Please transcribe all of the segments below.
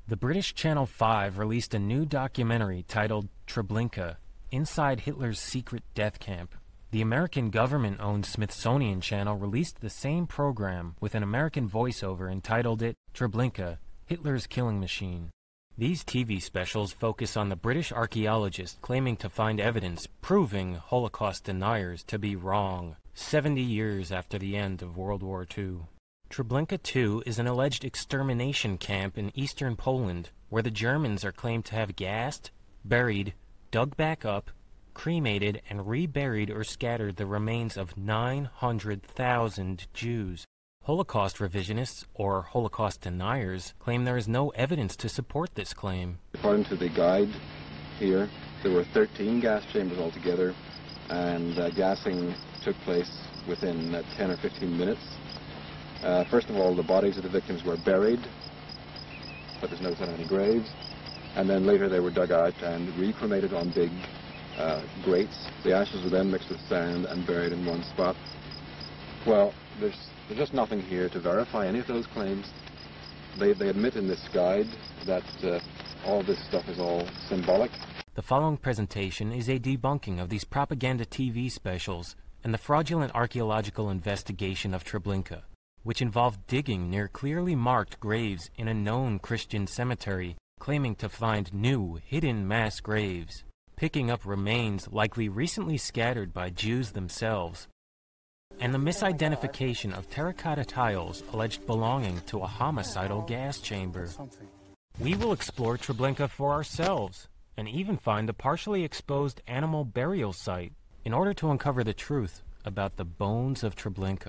The British Channel 5 released a new documentary titled Treblinka, Inside Hitler's Secret Death Camp. The American government-owned Smithsonian Channel released the same program with an American voiceover and titled it Treblinka, Hitler's Killing Machine. These TV specials focus on the British archaeologist claiming to find evidence proving Holocaust deniers to be wrong 70 years after the end of World War II. Treblinka II is an alleged extermination camp in eastern Poland where the Germans are claimed to have gassed, buried, dug back up, cremated, and reburied or scattered the remains of 900,000 Jews. Holocaust revisionists, or Holocaust deniers, claim there is no evidence to support this claim. According to the guide here, there were 13 gas chambers altogether, and gassing took place within 10 or 15 minutes. First of all, the bodies of the victims were buried, but there's no sign of any graves. And then later they were dug out and recremated on big grates. The ashes were then mixed with sand and buried in one spot. Well, there's just nothing here to verify any of those claims. They admit in this guide that all this stuff is all symbolic. The following presentation is a debunking of these propaganda TV specials and the fraudulent archaeological investigation of Treblinka, which involved digging near clearly marked graves in a known Christian cemetery, claiming to find new, hidden mass graves, picking up remains likely recently scattered by Jews themselves, and the misidentification of terracotta tiles alleged belonging to a homicidal gas chamber. We will explore Treblinka for ourselves, and even find a partially exposed animal burial site in order to uncover the truth about the bones of Treblinka.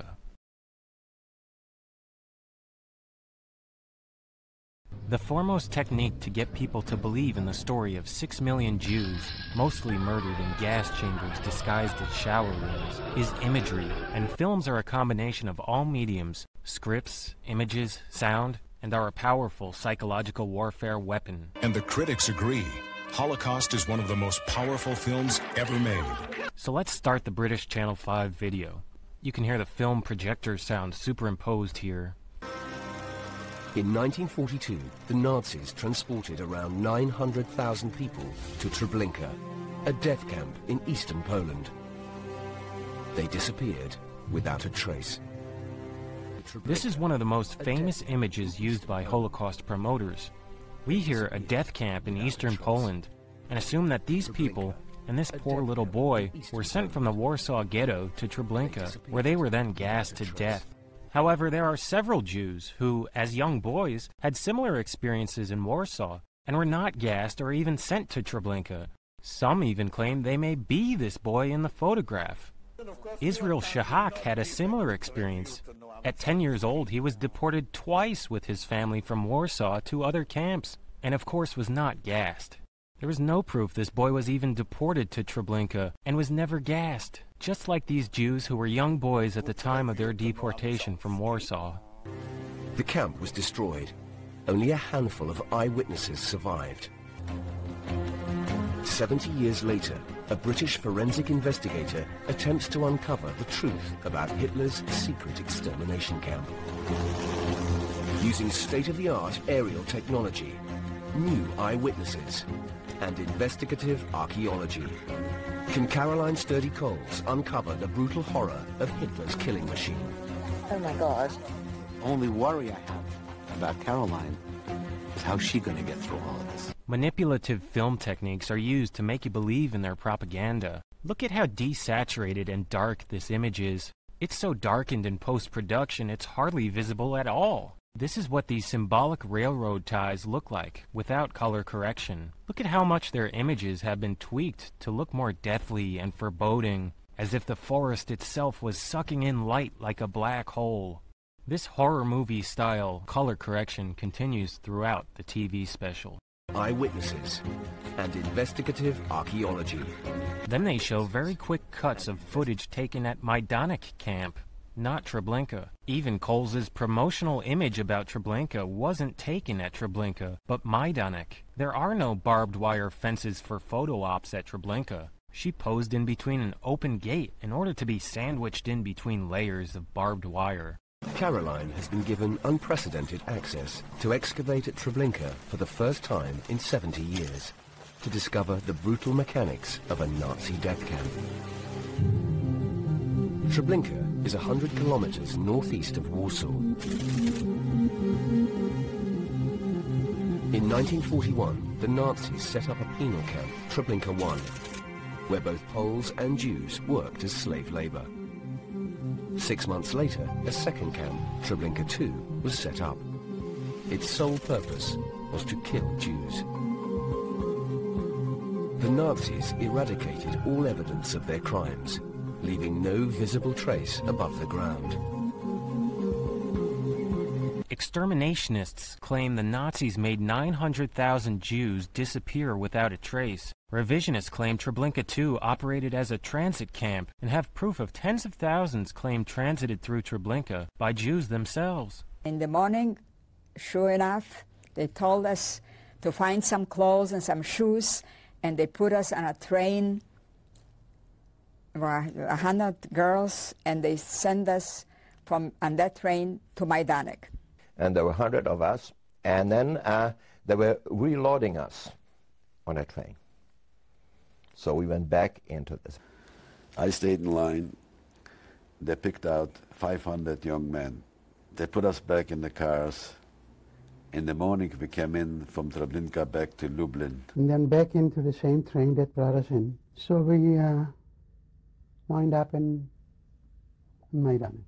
The foremost technique to get people to believe in the story of 6 million Jews, mostly murdered in gas chambers disguised as shower rooms, is imagery, and films are a combination of all mediums, scripts, images, sound, and are a powerful psychological warfare weapon. And the critics agree. Holocaust is one of the most powerful films ever made. So let's start the British Channel 5 video. You can hear the film projector sound superimposed here. In 1942, the Nazis transported around 900,000 people to Treblinka, a death camp in eastern Poland. They disappeared without a trace. This is one of the most famous images used by Holocaust promoters. We hear a death camp in eastern Poland and assume that these people and this poor little boy were sent from the Warsaw Ghetto to Treblinka, where they were then gassed to death. However, there are several Jews who, as young boys, had similar experiences in Warsaw and were not gassed or even sent to Treblinka. Some even claim they may be this boy in the photograph. Israel Shahak had a similar experience. At 10 years old, he was deported twice with his family from Warsaw to other camps, and of course was not gassed. There was no proof this boy was even deported to Treblinka and was never gassed, just like these Jews who were young boys at the time of their deportation from Warsaw. The camp was destroyed. Only a handful of eyewitnesses survived. 70 years later, a British forensic investigator attempts to uncover the truth about Hitler's secret extermination camp. Using state-of-the-art aerial technology, new eyewitnesses, and investigative archaeology, can Caroline Sturdy-Coles uncover the brutal horror of Hitler's killing machine? Oh my God. Only worry I have about Caroline is how's she going to get through all of this. Manipulative film techniques are used to make you believe in their propaganda. Look at how desaturated and dark this image is. It's so darkened in post-production it's hardly visible at all. This is what these symbolic railroad ties look like, without color correction. Look at how much their images have been tweaked to look more deathly and foreboding, as if the forest itself was sucking in light like a black hole. This horror movie-style color correction continues throughout the TV special. Eyewitnesses and investigative archaeology. Then they show very quick cuts of footage taken at Majdanek camp, not Treblinka. Even Coles's promotional image about Treblinka wasn't taken at Treblinka, but Majdanek. There are no barbed wire fences for photo ops at Treblinka. She posed in between an open gate in order to be sandwiched in between layers of barbed wire. Caroline has been given unprecedented access to excavate at Treblinka for the first time in 70 years to discover the brutal mechanics of a Nazi death camp. Treblinka is 100 kilometers northeast of Warsaw. In 1941, the Nazis set up a penal camp, Treblinka I, where both Poles and Jews worked as slave labor. 6 months later, a second camp, Treblinka II, was set up. Its sole purpose was to kill Jews. The Nazis eradicated all evidence of their crimes, leaving no visible trace above the ground. Exterminationists claim the Nazis made 900,000 Jews disappear without a trace. Revisionists claim Treblinka II operated as a transit camp and have proof of tens of thousands claimed transited through Treblinka by Jews themselves. In the morning, sure enough, they told us to find some clothes and some shoes, and they put us on a train, 100 girls, and they sent us on that train to Majdanek. And there were 100 of us, and then they were reloading us on a train. So we went back into this. I stayed in line. They picked out 500 young men. They put us back in the cars. In the morning, we came in from Treblinka back to Lublin. And then back into the same train that brought us in. So we wind up in Majdanek.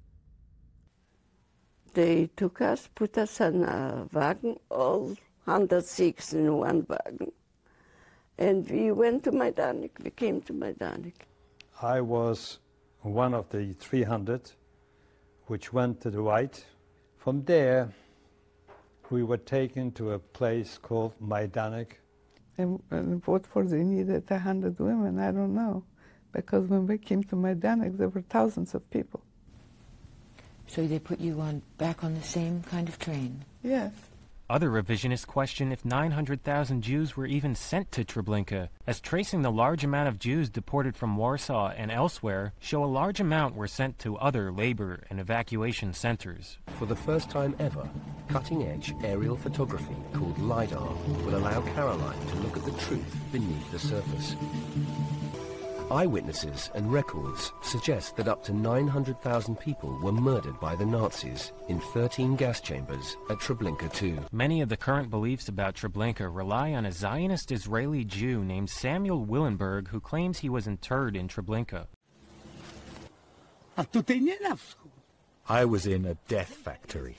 They took us, put us on a wagon, all 106 in one wagon. And we went to Majdanek, we came to Majdanek. I was one of the 300 which went to the right. From there, we were taken to a place called Majdanek. And what for they needed 100 women, I don't know. Because when we came to Majdanek, there were thousands of people. So they put you back on the same kind of train? Yes. Other revisionists question if 900,000 Jews were even sent to Treblinka, as tracing the large amount of Jews deported from Warsaw and elsewhere show a large amount were sent to other labor and evacuation centers. For the first time ever, cutting-edge aerial photography called LiDAR will allow Caroline to look at the truth beneath the surface. Eyewitnesses and records suggest that up to 900,000 people were murdered by the Nazis in 13 gas chambers at Treblinka II. Many of the current beliefs about Treblinka rely on a Zionist Israeli Jew named Samuel Willenberg who claims he was interred in Treblinka. I was in a death factory.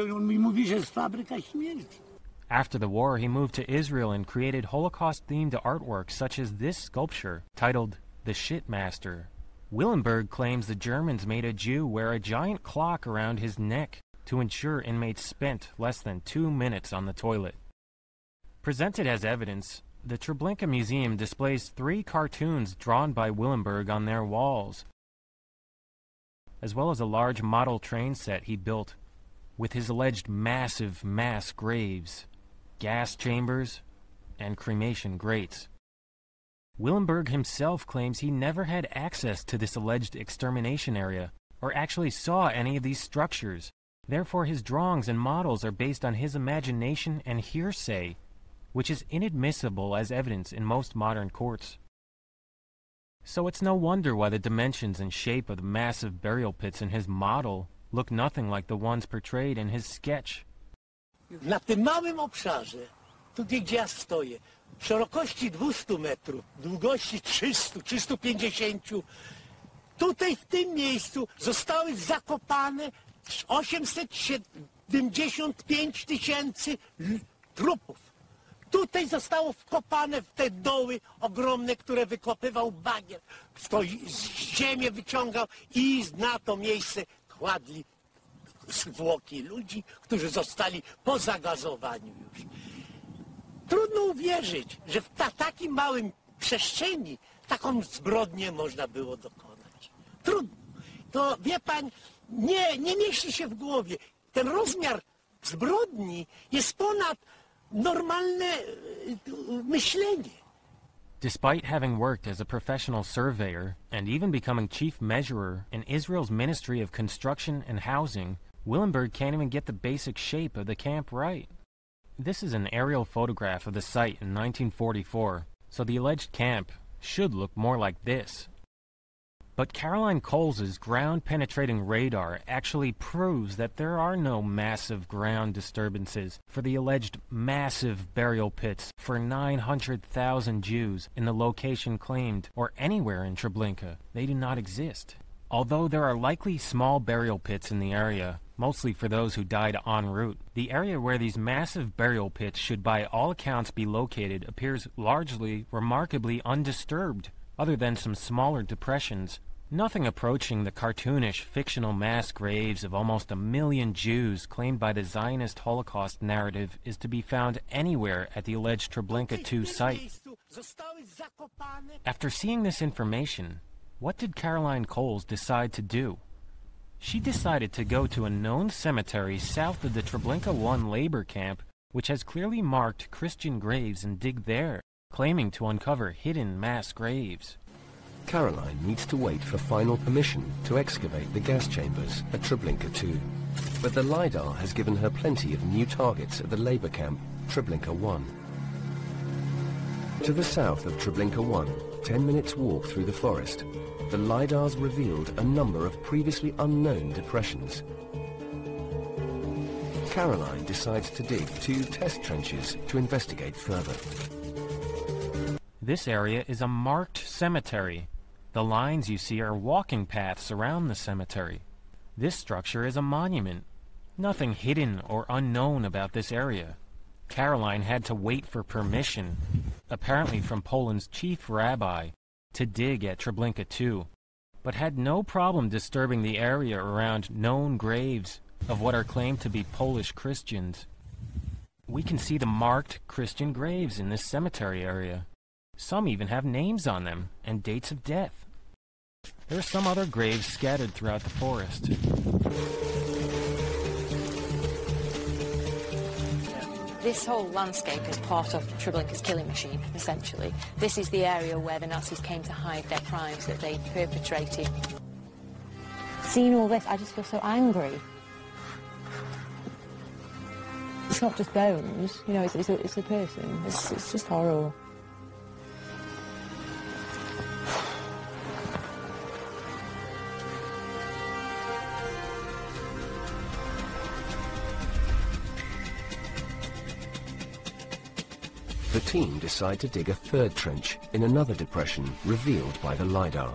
After the war, he moved to Israel and created Holocaust-themed artwork such as this sculpture, titled The Shitmaster. Willenberg claims the Germans made a Jew wear a giant clock around his neck to ensure inmates spent less than 2 minutes on the toilet. Presented as evidence, the Treblinka Museum displays 3 cartoons drawn by Willenberg on their walls, as well as a large model train set he built with his alleged massive mass graves, gas chambers, and cremation grates. Willenberg himself claims he never had access to this alleged extermination area, or actually saw any of these structures. Therefore, his drawings and models are based on his imagination and hearsay, which is inadmissible as evidence in most modern courts. So it's no wonder why the dimensions and shape of the massive burial pits in his model look nothing like the ones portrayed in his sketch. Na tym małym obszarze, tutaj gdzie ja stoję, szerokości 200 metrów, długości 300, 350, tutaj w tym miejscu zostały zakopane 875 tysięcy trupów. Tutaj zostało wkopane w te doły ogromne, które wykopywał bagier. Ziemię wyciągał i na to miejsce kładli zwłoki ludzi, którzy zostali po zagazowaniu już. Trudno uwierzyć, że w takim małym przestrzeni taką zbrodnię można było dokonać. Trudno. To, wie pan, nie mieści się w głowie. Ten rozmiar zbrodni jest ponad normalne myślenie. Despite having worked as a professional surveyor and even becoming chief measurer in Israel's Ministry of Construction and Housing, Willenberg can't even get the basic shape of the camp right. This is an aerial photograph of the site in 1944, so the alleged camp should look more like this. But Caroline Coles' ground-penetrating radar actually proves that there are no massive ground disturbances for the alleged massive burial pits for 900,000 Jews in the location claimed or anywhere in Treblinka. They do not exist. Although there are likely small burial pits in the area, mostly for those who died en route, the area where these massive burial pits should by all accounts be located appears largely, remarkably undisturbed, other than some smaller depressions. Nothing approaching the cartoonish, fictional mass graves of almost 1 million Jews claimed by the Zionist Holocaust narrative is to be found anywhere at the alleged Treblinka II site. After seeing this information, what did Caroline Coles decide to do? She decided to go to a known cemetery south of the Treblinka I labor camp, which has clearly marked Christian graves, and dig there, claiming to uncover hidden mass graves. Caroline needs to wait for final permission to excavate the gas chambers at Treblinka II. But the LiDAR has given her plenty of new targets at the labour camp, Treblinka I. To the south of Treblinka I, 10 minutes walk through the forest, the LiDAR's revealed a number of previously unknown depressions. Caroline decides to dig 2 test trenches to investigate further. This area is a marked cemetery. The lines you see are walking paths around the cemetery. This structure is a monument. Nothing hidden or unknown about this area. Caroline had to wait for permission, apparently from Poland's chief rabbi, to dig at Treblinka II, but had no problem disturbing the area around known graves of what are claimed to be Polish Christians. We can see the marked Christian graves in this cemetery area. Some even have names on them and dates of death. There are some other graves scattered throughout the forest. This whole landscape is part of Treblinka's killing machine, essentially. This is the area where the Nazis came to hide their crimes that they perpetrated. Seeing all this, I just feel so angry. It's not just bones, you know, it's a person. It's just horrible. The team decide to dig a 3rd trench in another depression revealed by the LiDAR.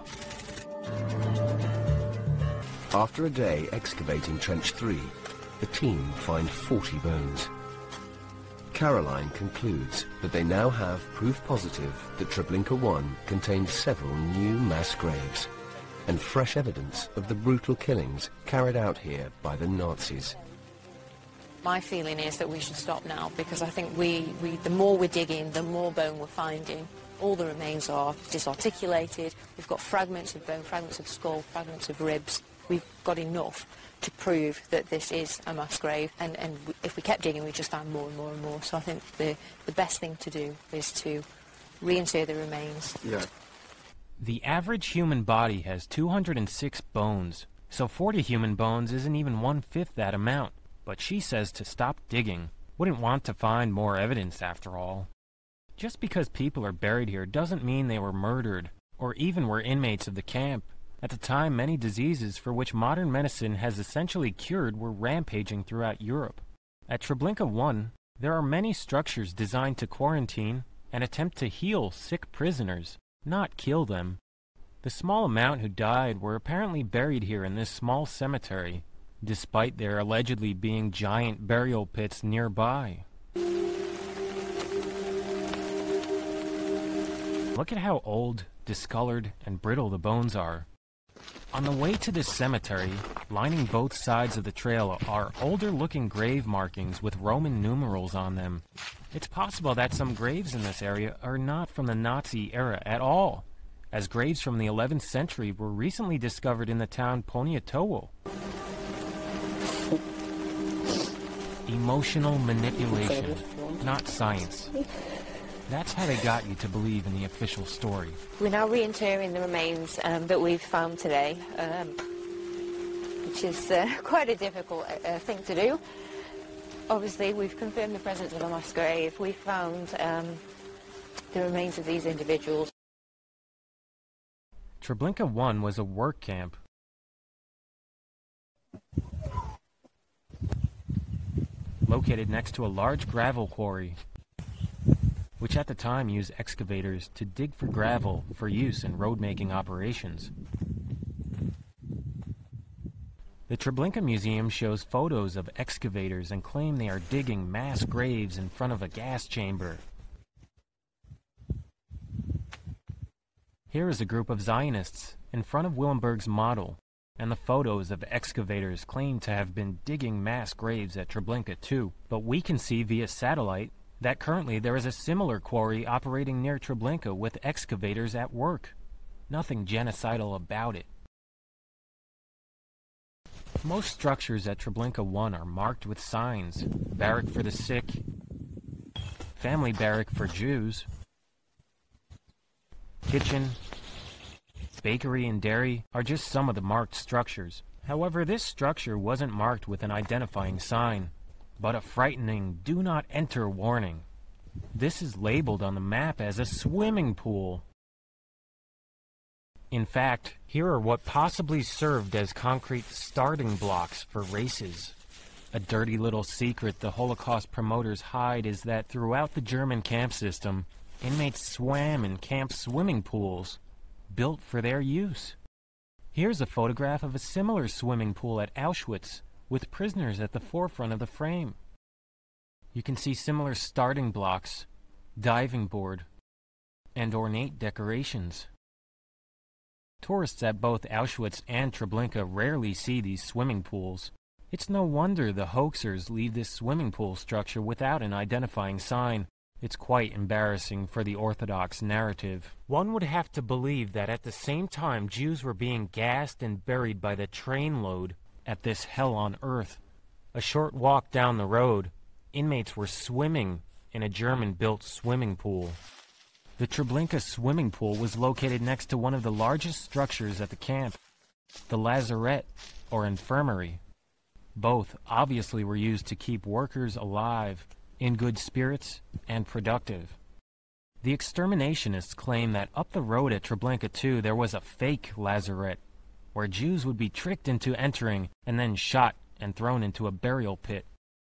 After a day excavating trench 3, the team find 40 bones. Caroline concludes that they now have proof positive that Treblinka I contained several new mass graves and fresh evidence of the brutal killings carried out here by the Nazis. My feeling is that we should stop now, because I think the more we're digging, the more bone we're finding. All the remains are disarticulated. We've got fragments of bone, fragments of skull, fragments of ribs. We've got enough to prove that this is a mass grave, and if we kept digging, we'd just find more and more and more. So I think the best thing to do is to reinter the remains. Yeah. The average human body has 206 bones, so 40 human bones isn't even 1/5 that amount. But she says to stop digging. Wouldn't want to find more evidence after all. Just because people are buried here doesn't mean they were murdered, or even were inmates of the camp. At the time, many diseases for which modern medicine has essentially cured were rampaging throughout Europe. At Treblinka I, there are many structures designed to quarantine and attempt to heal sick prisoners, not kill them. The small amount who died were apparently buried here in this small cemetery, despite there allegedly being giant burial pits nearby. Look at how old, discolored, and brittle the bones are. On the way to this cemetery, lining both sides of the trail are older-looking grave markings with Roman numerals on them. It's possible that some graves in this area are not from the Nazi era at all, as graves from the 11th century were recently discovered in the town Poniatowo. Emotional manipulation, not science. That's how they got you to believe in the official story. We're now reinterring the remains that we've found today. which is quite a difficult thing to do. Obviously, we've confirmed the presence of a mass grave. We found the remains of these individuals. Treblinka 1 was a work camp. Located next to a large gravel quarry, which at the time used excavators to dig for gravel for use in road-making operations. The Treblinka Museum shows photos of excavators and claim they are digging mass graves in front of a gas chamber. Here is a group of Zionists in front of Willenberg's model, and the photos of excavators claim to have been digging mass graves at Treblinka too. But we can see via satellite that currently there is a similar quarry operating near Treblinka with excavators at work. Nothing genocidal about it. Most structures at Treblinka 1 are marked with signs: barrack for the sick, family barrack for Jews, kitchen, bakery and dairy are just some of the marked structures. However, this structure wasn't marked with an identifying sign, but a frightening "Do Not Enter" warning. This is labeled on the map as a swimming pool. In fact, here are what possibly served as concrete starting blocks for races. A dirty little secret the Holocaust promoters hide is that throughout the German camp system, inmates swam in camp swimming pools, built for their use. Here's a photograph of a similar swimming pool at Auschwitz, with prisoners at the forefront of the frame. You can see similar starting blocks, diving board, and ornate decorations. Tourists at both Auschwitz and Treblinka rarely see these swimming pools. It's no wonder the hoaxers leave this swimming pool structure without an identifying sign. It's quite embarrassing for the Orthodox narrative. One would have to believe that at the same time Jews were being gassed and buried by the trainload at this hell on earth. A short walk down the road, inmates were swimming in a German-built swimming pool. The Treblinka swimming pool was located next to one of the largest structures at the camp, the lazaret, or infirmary. Both obviously were used to keep workers alive, in good spirits, and productive. The exterminationists claim that up the road at Treblinka 2 there was a fake lazaret, where Jews would be tricked into entering and then shot and thrown into a burial pit.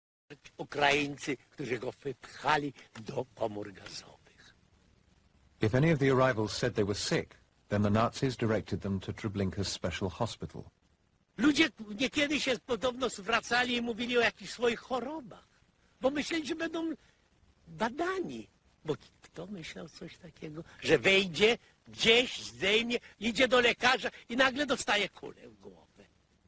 If any of the arrivals said they were sick, then the Nazis directed them to Treblinka's special hospital. Ludzie niekiedy się podobno zwracali i mówili o jakichś swoich chorobach, bo myśleli, że będą badani. Bo kto myślał coś takiego, że wejdzie gdzieś, zdejmie, idzie do lekarza i nagle dostaje kulę w głowę.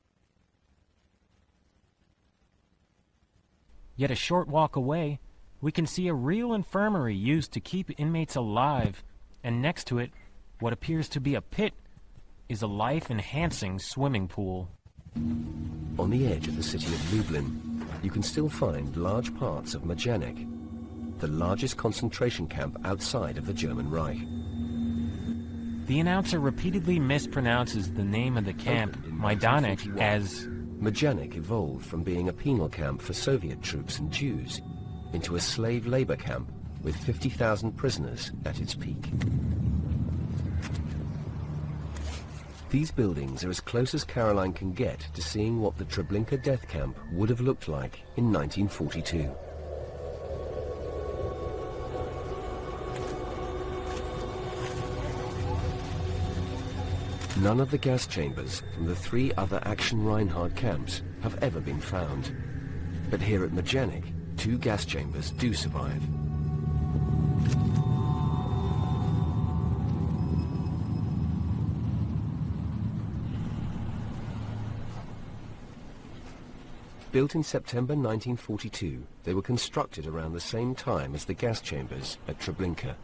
Yet a short walk away, we can see a real infirmary used to keep inmates alive, and next to it, what appears to be a pit, is a life-enhancing swimming pool. On the edge of the city of Lublin, you can still find large parts of Majdanek, the largest concentration camp outside of the German Reich. The announcer repeatedly mispronounces the name of the camp, Majdanek, as... Majdanek evolved from being a penal camp for Soviet troops and Jews into a slave labor camp with 50,000 prisoners at its peak. These buildings are as close as Caroline can get to seeing what the Treblinka death camp would have looked like in 1942. None of the gas chambers from the 3 other Action Reinhard camps have ever been found. But here at Majdanek, 2 gas chambers do survive. Built in September 1942, they were constructed around the same time as the gas chambers at Treblinka.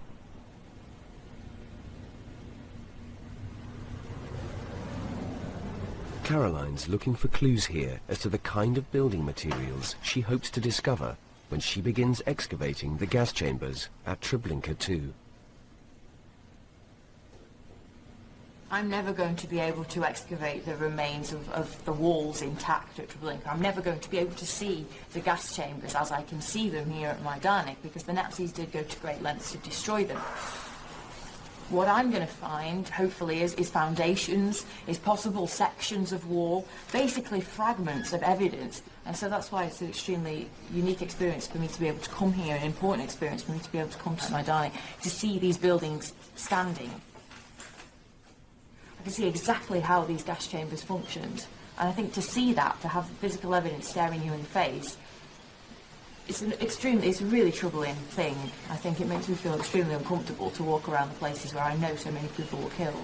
Caroline's looking for clues here as to the kind of building materials she hopes to discover when she begins excavating the gas chambers at Treblinka 2. I'm never going to be able to excavate the remains of the walls intact at Treblinka. I'm never going to be able to see the gas chambers as I can see them here at Majdanek, because the Nazis did go to great lengths to destroy them. What I'm going to find, hopefully, is foundations, is possible sections of wall, basically fragments of evidence. And so that's why it's an extremely unique experience for me to be able to come here, an important experience for me to be able to come to Majdanek, to see these buildings standing. I can see exactly how these gas chambers functioned. And I think to see that, to have physical evidence staring you in the face, it's a really troubling thing. I think it makes me feel extremely uncomfortable to walk around the places where I know so many people were killed.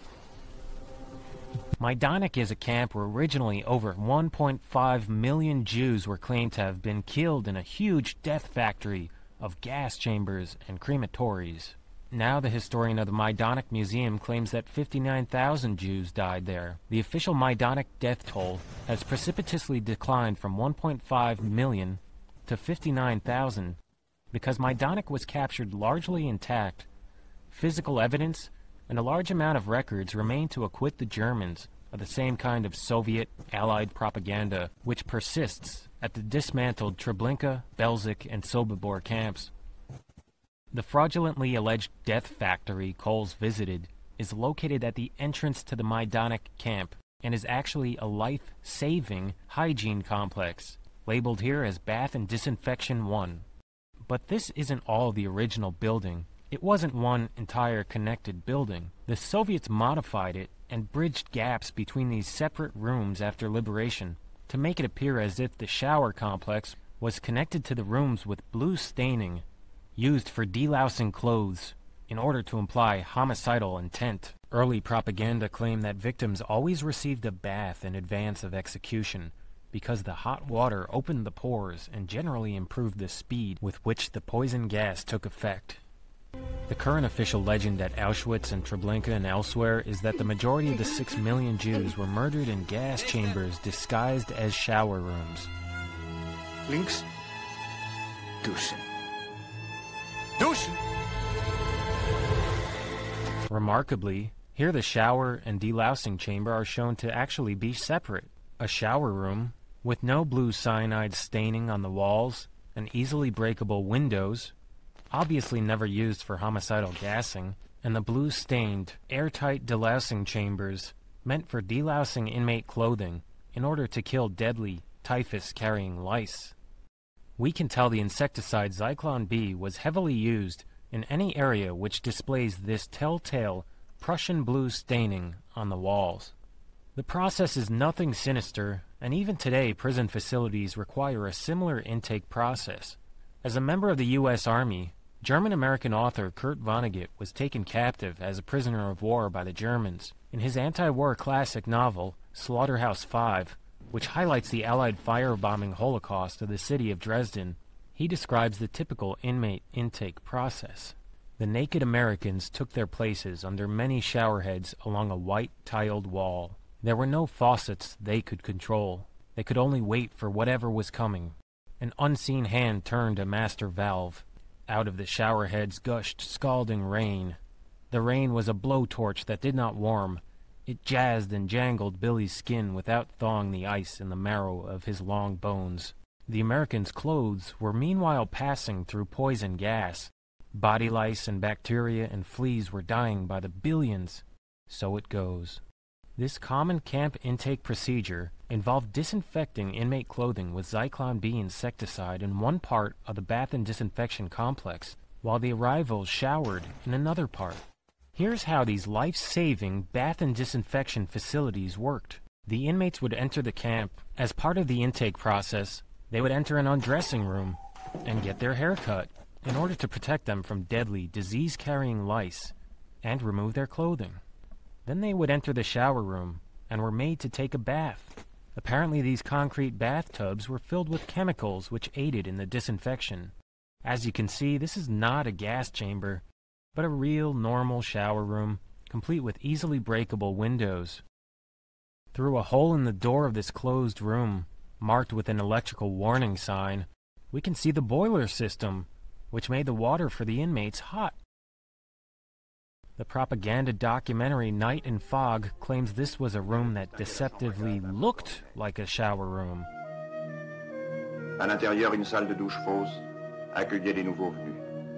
Majdanek is a camp where originally over 1.5 million Jews were claimed to have been killed in a huge death factory of gas chambers and crematories. Now the historian of the Majdanek Museum claims that 59,000 Jews died there. The official Majdanek death toll has precipitously declined from 1.5 million to 59,000 because Majdanek was captured largely intact. Physical evidence and a large amount of records remain to acquit the Germans of the same kind of Soviet Allied propaganda which persists at the dismantled Treblinka, Belzec, and Sobibor camps. The fraudulently alleged death factory Coles visited is located at the entrance to the Majdanek camp and is actually a life-saving hygiene complex, labeled here as Bath and Disinfection 1. But this isn't all the original building. It wasn't one entire connected building. The Soviets modified it and bridged gaps between these separate rooms after liberation to make it appear as if the shower complex was connected to the rooms with blue staining used for delousing clothes in order to imply homicidal intent. Early propaganda claimed that victims always received a bath in advance of execution because the hot water opened the pores and generally improved the speed with which the poison gas took effect. The current official legend at Auschwitz and Treblinka and elsewhere is that the majority of the 6 million Jews were murdered in gas chambers disguised as shower rooms. Links. Duschen. Duschen! Remarkably, here the shower and delousing chamber are shown to actually be separate. A shower room with no blue cyanide staining on the walls and easily breakable windows, obviously never used for homicidal gassing, and the blue-stained, airtight delousing chambers meant for delousing inmate clothing in order to kill deadly, typhus-carrying lice. We can tell the insecticide Zyklon B was heavily used in any area which displays this telltale Prussian blue staining on the walls. The process is nothing sinister, and even today prison facilities require a similar intake process. As a member of the U.S. Army, German-American author Kurt Vonnegut was taken captive as a prisoner of war by the Germans. In his anti-war classic novel, Slaughterhouse-Five, which highlights the Allied firebombing holocaust of the city of Dresden, he describes the typical inmate intake process. The naked Americans took their places under many showerheads along a white tiled wall. There were no faucets they could control. They could only wait for whatever was coming. An unseen hand turned a master valve. Out of the showerheads gushed scalding rain. The rain was a blowtorch that did not warm. It jazzed and jangled Billy's skin without thawing the ice in the marrow of his long bones. The Americans' clothes were meanwhile passing through poison gas. Body lice and bacteria and fleas were dying by the billions. So it goes. This common camp intake procedure involved disinfecting inmate clothing with Zyklon B insecticide in one part of the bath and disinfection complex, while the arrivals showered in another part. Here's how these life-saving bath and disinfection facilities worked. The inmates would enter the camp. As part of the intake process, they would enter an undressing room and get their hair cut in order to protect them from deadly, disease-carrying lice and remove their clothing. Then they would enter the shower room and were made to take a bath. Apparently these concrete bathtubs were filled with chemicals which aided in the disinfection. As you can see, this is not a gas chamber, but a real normal shower room, complete with easily breakable windows. Through a hole in the door of this closed room, marked with an electrical warning sign, we can see the boiler system, which made the water for the inmates hot. The propaganda documentary Night and Fog claims this was a room that deceptively looked like a shower room. À l'intérieur, une salle de douche fausse accueillait les nouveaux venus.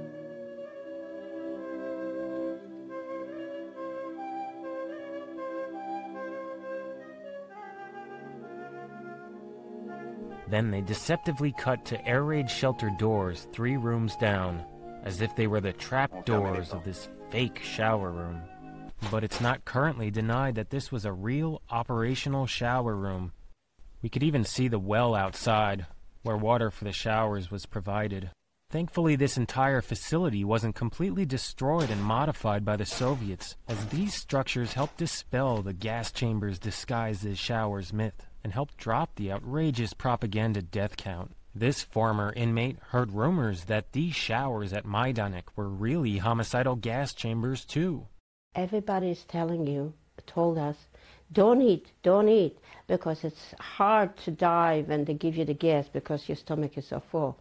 Then they deceptively cut to air raid shelter doors 3 rooms down, as if they were the trap doors of this fake shower room. But it's not currently denied that this was a real operational shower room. We could even see the well outside, where water for the showers was provided. Thankfully, this entire facility wasn't completely destroyed and modified by the Soviets, as these structures helped dispel the gas chambers disguised as showers myth and helped drop the outrageous propaganda death count. This former inmate heard rumors that these showers at Majdanek were really homicidal gas chambers too. Everybody's told us, don't eat, because it's hard to die when they give you the gas because your stomach is so full.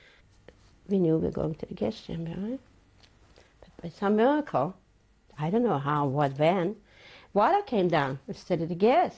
We knew we were going to the gas chamber, right? But by some miracle, I don't know how, what, when, water came down instead of the gas.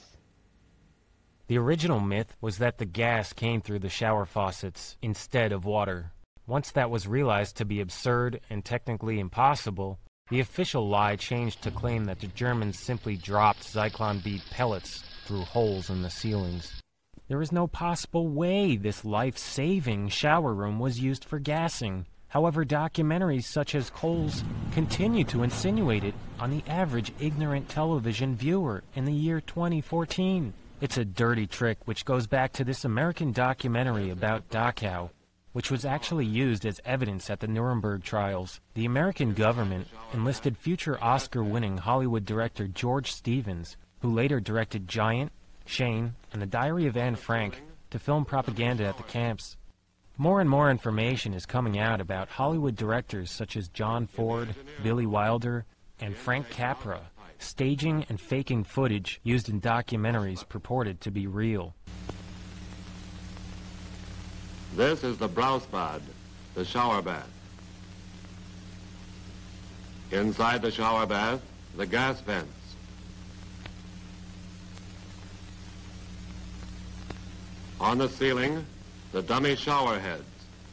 The original myth was that the gas came through the shower faucets instead of water. Once that was realized to be absurd and technically impossible, the official lie changed to claim that the Germans simply dropped Zyklon B pellets through holes in the ceilings. There is no possible way this life-saving shower room was used for gassing. However, documentaries such as Cole's continue to insinuate it on the average ignorant television viewer in the year 2014. It's a dirty trick which goes back to this American documentary about Dachau, which was actually used as evidence at the Nuremberg trials. The American government enlisted future Oscar-winning Hollywood director George Stevens, who later directed Giant, Shane, and The Diary of Anne Frank, to film propaganda at the camps. More and more information is coming out about Hollywood directors such as John Ford, Billy Wilder, and Frank Capra, staging and faking footage used in documentaries purported to be real. This is the Brausbad, the shower bath. Inside the shower bath, the gas vents. On the ceiling, the dummy shower heads.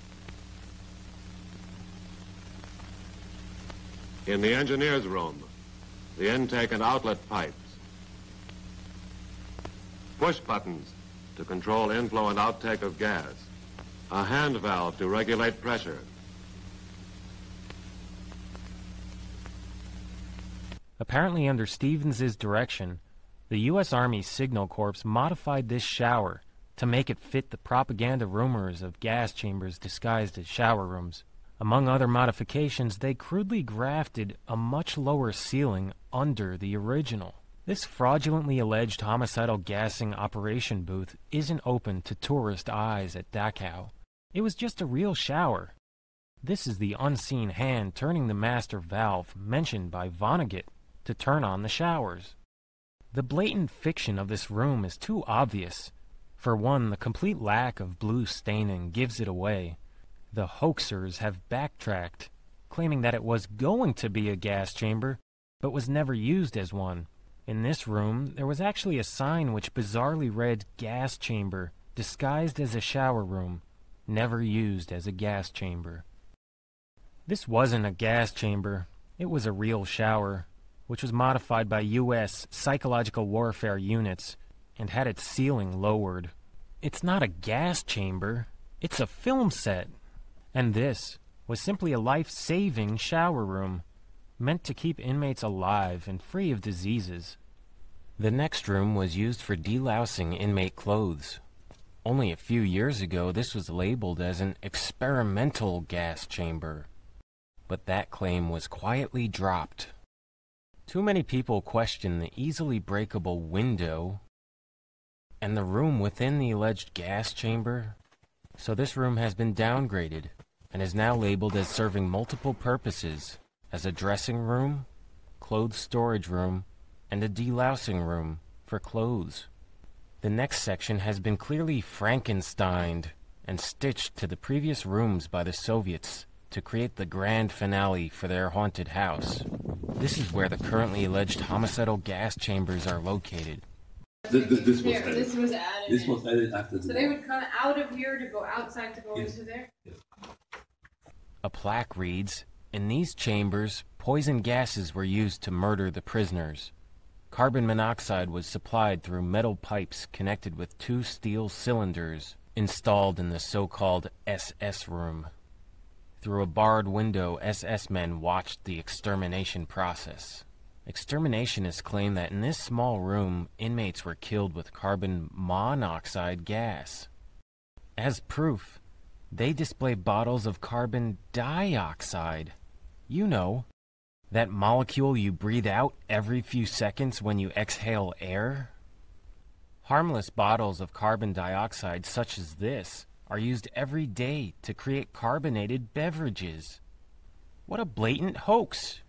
In the engineer's room, the intake and outlet pipes. Push buttons to control inflow and outtake of gas. A hand valve to regulate pressure. Apparently under Stevens' direction, the U.S. Army Signal Corps modified this shower to make it fit the propaganda rumors of gas chambers disguised as shower rooms. Among other modifications, they crudely grafted a much lower ceiling under the original. This fraudulently alleged homicidal gassing operation booth isn't open to tourist eyes at Dachau. It was just a real shower. This is the unseen hand turning the master valve mentioned by Vonnegut to turn on the showers. The blatant fiction of this room is too obvious. For one, the complete lack of blue staining gives it away. The hoaxers have backtracked, claiming that it was going to be a gas chamber, but was never used as one. In this room, there was actually a sign which bizarrely read gas chamber, disguised as a shower room, never used as a gas chamber. This wasn't a gas chamber, it was a real shower, which was modified by U.S. psychological warfare units and had its ceiling lowered. It's not a gas chamber, it's a film set. And this was simply a life-saving shower room, meant to keep inmates alive and free of diseases. The next room was used for delousing inmate clothes. Only a few years ago, this was labeled as an experimental gas chamber. But that claim was quietly dropped. Too many people question the easily breakable window and the room within the alleged gas chamber, so this room has been downgraded and is now labeled as serving multiple purposes as a dressing room, clothes storage room, and a delousing room for clothes. The next section has been clearly Frankensteined and stitched to the previous rooms by the Soviets to create the grand finale for their haunted house. This is where the currently alleged homicidal gas chambers are located. This was added. This was added after. So they would come out of here to go outside to go into there? A plaque reads, "In these chambers, poison gases were used to murder the prisoners. Carbon monoxide was supplied through metal pipes connected with 2 steel cylinders installed in the so-called SS room. Through a barred window, SS men watched the extermination process." Exterminationists claim that in this small room, inmates were killed with carbon monoxide gas. As proof, they display bottles of carbon dioxide. You know, that molecule you breathe out every few seconds when you exhale air. Harmless bottles of carbon dioxide such as this are used every day to create carbonated beverages. What a blatant hoax!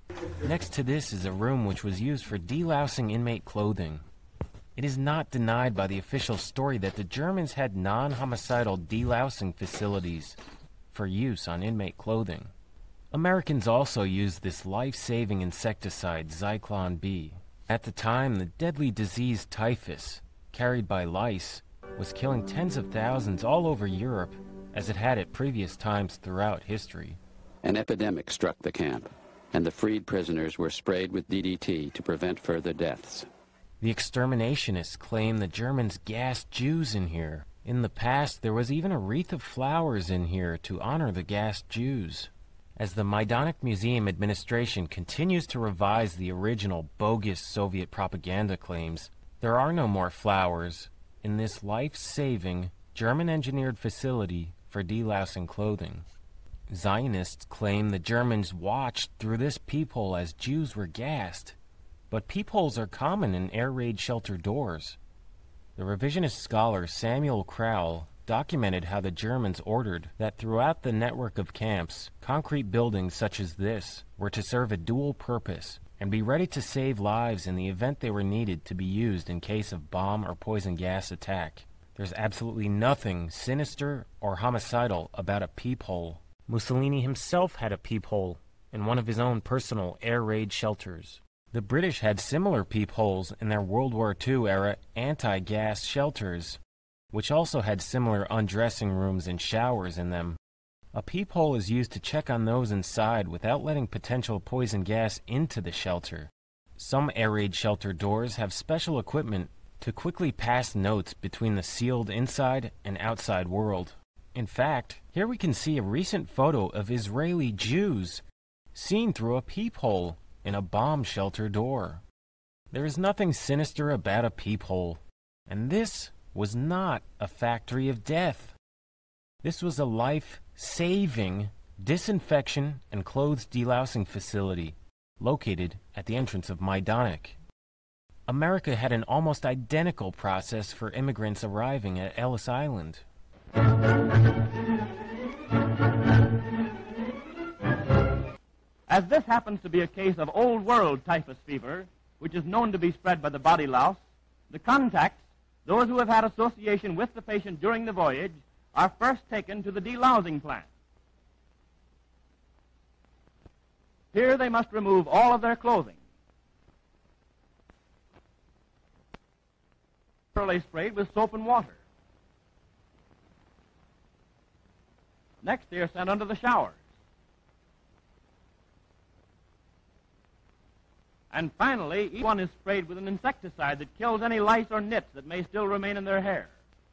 Next to this is a room which was used for delousing inmate clothing. It is not denied by the official story that the Germans had non-homicidal delousing facilities for use on inmate clothing. Americans also used this life-saving insecticide, Zyklon B. At the time, the deadly disease typhus, carried by lice, was killing tens of thousands all over Europe, as it had at previous times throughout history. An epidemic struck the camp, and the freed prisoners were sprayed with DDT to prevent further deaths. The exterminationists claim the Germans gassed Jews in here. In the past, there was even a wreath of flowers in here to honor the gassed Jews. As the Majdanek Museum administration continues to revise the original bogus Soviet propaganda claims, there are no more flowers in this life-saving, German-engineered facility for delousing clothing. Zionists claim the Germans watched through this peephole as Jews were gassed, but peepholes are common in air raid shelter doors. The revisionist scholar Samuel Crowell documented how the Germans ordered that throughout the network of camps, concrete buildings such as this were to serve a dual purpose and be ready to save lives in the event they were needed to be used in case of bomb or poison gas attack. There's absolutely nothing sinister or homicidal about a peephole. Mussolini himself had a peephole in one of his own personal air raid shelters. The British had similar peepholes in their World War II era anti-gas shelters, which also had similar undressing rooms and showers in them. A peephole is used to check on those inside without letting potential poison gas into the shelter. Some air raid shelter doors have special equipment to quickly pass notes between the sealed inside and outside world. In fact, here we can see a recent photo of Israeli Jews seen through a peephole in a bomb shelter door. There is nothing sinister about a peephole, and this was not a factory of death. This was a life-saving disinfection and clothes delousing facility located at the entrance of Majdanek. America had an almost identical process for immigrants arriving at Ellis Island. As this happens to be a case of old world typhus fever, which is known to be spread by the body louse, the contacts, those who have had association with the patient during the voyage, are first taken to the delousing plant. Here they must remove all of their clothing. Thoroughly sprayed with soap and water. Next, they are sent under the showers. And finally, each one is sprayed with an insecticide that kills any lice or nits that may still remain in their hair.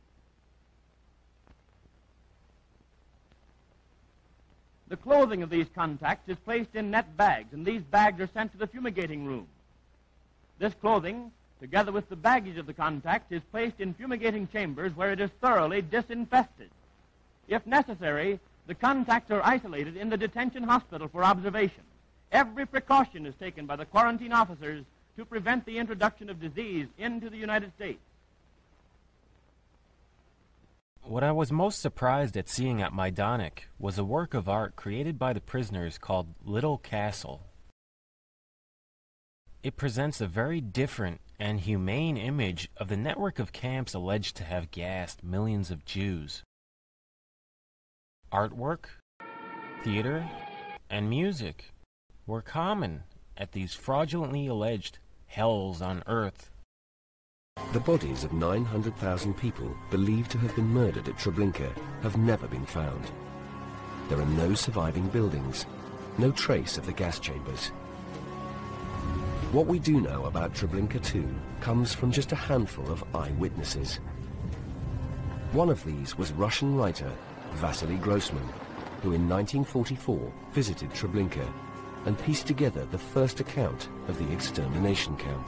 The clothing of these contacts is placed in net bags, and these bags are sent to the fumigating room. This clothing, together with the baggage of the contact, is placed in fumigating chambers where it is thoroughly disinfested. If necessary, the contacts are isolated in the detention hospital for observation. Every precaution is taken by the quarantine officers to prevent the introduction of disease into the United States. What I was most surprised at seeing at Majdanek was a work of art created by the prisoners called Little Castle. It presents a very different and humane image of the network of camps alleged to have gassed millions of Jews. Artwork, theater and music were common at these fraudulently alleged hells on earth. The bodies of 900,000 people believed to have been murdered at Treblinka have never been found. There are no surviving buildings, no trace of the gas chambers. What we do know about Treblinka 2 comes from just a handful of eyewitnesses. One of these was Russian writer Vasily Grossman, who in 1944 visited Treblinka and pieced together the first account of the extermination camp.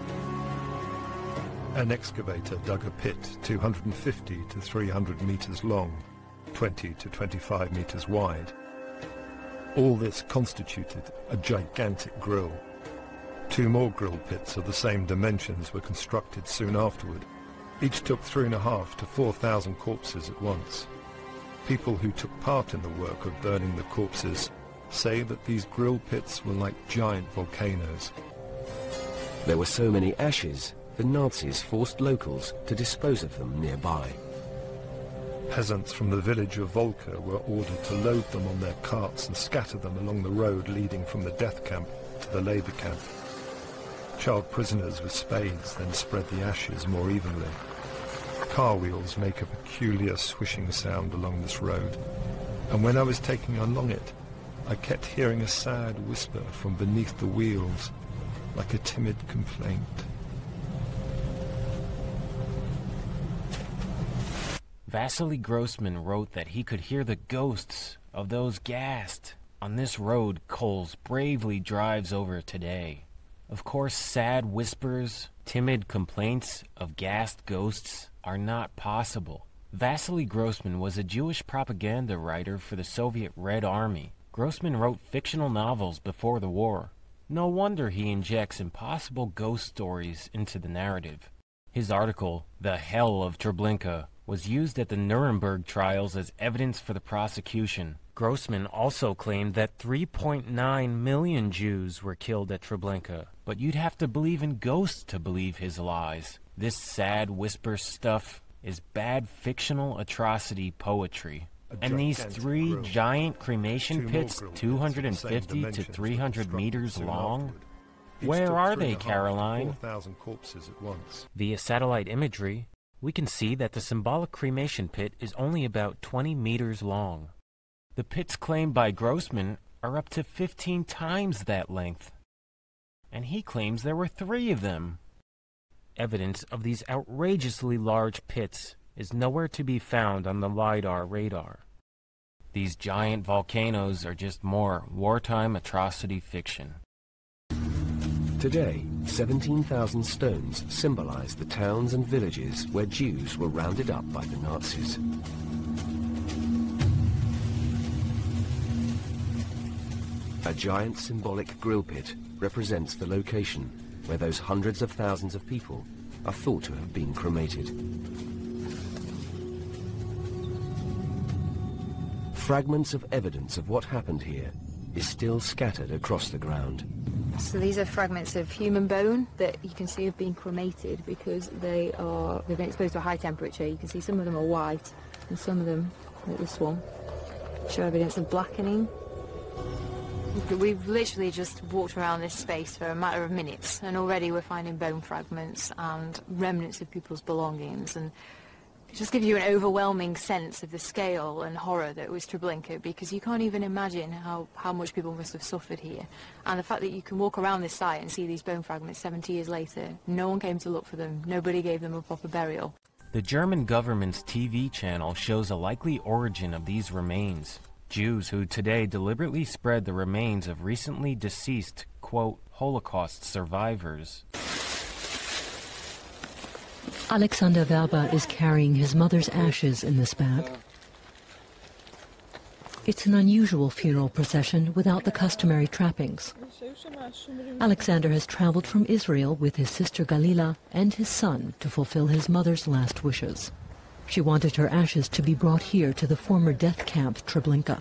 An excavator dug a pit 250 to 300 meters long, 20 to 25 meters wide. All this constituted a gigantic grill. 2 more grill pits of the same dimensions were constructed soon afterward. Each took 3,500 to 4,000 corpses at once. People who took part in the work of burning the corpses say that these grill pits were like giant volcanoes. There were so many ashes, the Nazis forced locals to dispose of them nearby. Peasants from the village of Volka were ordered to load them on their carts and scatter them along the road leading from the death camp to the labor camp. Child prisoners with spades then spread the ashes more evenly. Car wheels make a peculiar swishing sound along this road, and when I was taking along it, I kept hearing a sad whisper from beneath the wheels, like a timid complaint. Vasily Grossman wrote that he could hear the ghosts of those gassed on this road Coles bravely drives over today. Of course, sad whispers, timid complaints of gassed ghosts are not possible. Vasily Grossman was a Jewish propaganda writer for the Soviet Red Army. Grossman wrote fictional novels before the war. No wonder he injects impossible ghost stories into the narrative. His article, The Hell of Treblinka, was used at the Nuremberg trials as evidence for the prosecution. Grossman also claimed that 3.9 million Jews were killed at Treblinka, but you'd have to believe in ghosts to believe his lies. This sad whisper stuff is bad fictional atrocity poetry. And these 3 giant cremation pits, 250 to 300 meters long? Where are they, Caroline? 4,000 corpses at once. Via satellite imagery, we can see that the symbolic cremation pit is only about 20 meters long. The pits claimed by Grossman are up to 15 times that length. And he claims there were 3 of them. Evidence of these outrageously large pits is nowhere to be found on the LiDAR radar. These giant volcanoes are just more wartime atrocity fiction. Today, 17,000 stones symbolize the towns and villages where Jews were rounded up by the Nazis. A giant symbolic grill pit represents the location where those hundreds of thousands of people are thought to have been cremated. Fragments of evidence of what happened here is still scattered across the ground. So these are fragments of human bone that you can see have been cremated because they've been exposed to a high temperature. You can see some of them are white and some of them, like this one, show evidence of blackening. We've literally just walked around this space for a matter of minutes and already we're finding bone fragments and remnants of people's belongings, and it just gives you an overwhelming sense of the scale and horror that was Treblinka, because you can't even imagine how much people must have suffered here. And the fact that you can walk around this site and see these bone fragments 70 years later, no one came to look for them, nobody gave them a proper burial. The German government's TV channel shows a likely origin of these remains. Jews who today deliberately spread the remains of recently deceased, quote, Holocaust survivors. Alexander Werber is carrying his mother's ashes in this bag. It's an unusual funeral procession without the customary trappings. Alexander has traveled from Israel with his sister Galila and his son to fulfill his mother's last wishes. She wanted her ashes to be brought here to the former death camp, Treblinka.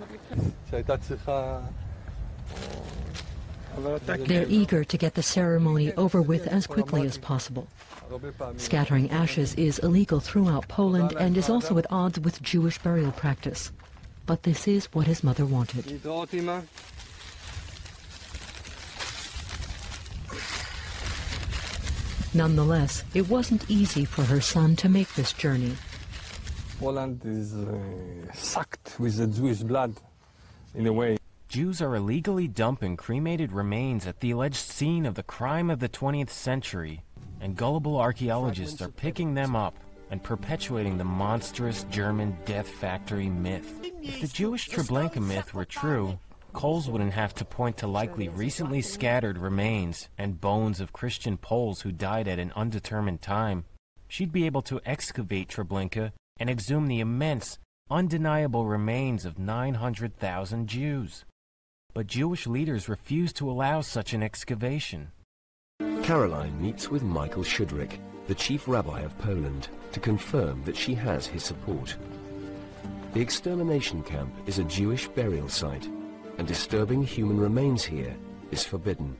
They're eager to get the ceremony over with as quickly as possible. Scattering ashes is illegal throughout Poland and is also at odds with Jewish burial practice. but this is what his mother wanted. Nonetheless, it wasn't easy for her son to make this journey. Poland is sucked with the Jewish blood, in a way. Jews are illegally dumping cremated remains at the alleged scene of the crime of the 20th century, and gullible archaeologists are picking them up and perpetuating the monstrous German death factory myth. If the Jewish Treblinka myth were true, Coles wouldn't have to point to likely recently scattered remains and bones of Christian Poles who died at an undetermined time. She'd be able to excavate Treblinka and exhume the immense, undeniable remains of 900,000 Jews. But Jewish leaders refuse to allow such an excavation. Caroline meets with Michael Shudrick, the chief rabbi of Poland, to confirm that she has his support. The extermination camp is a Jewish burial site, and disturbing human remains here is forbidden.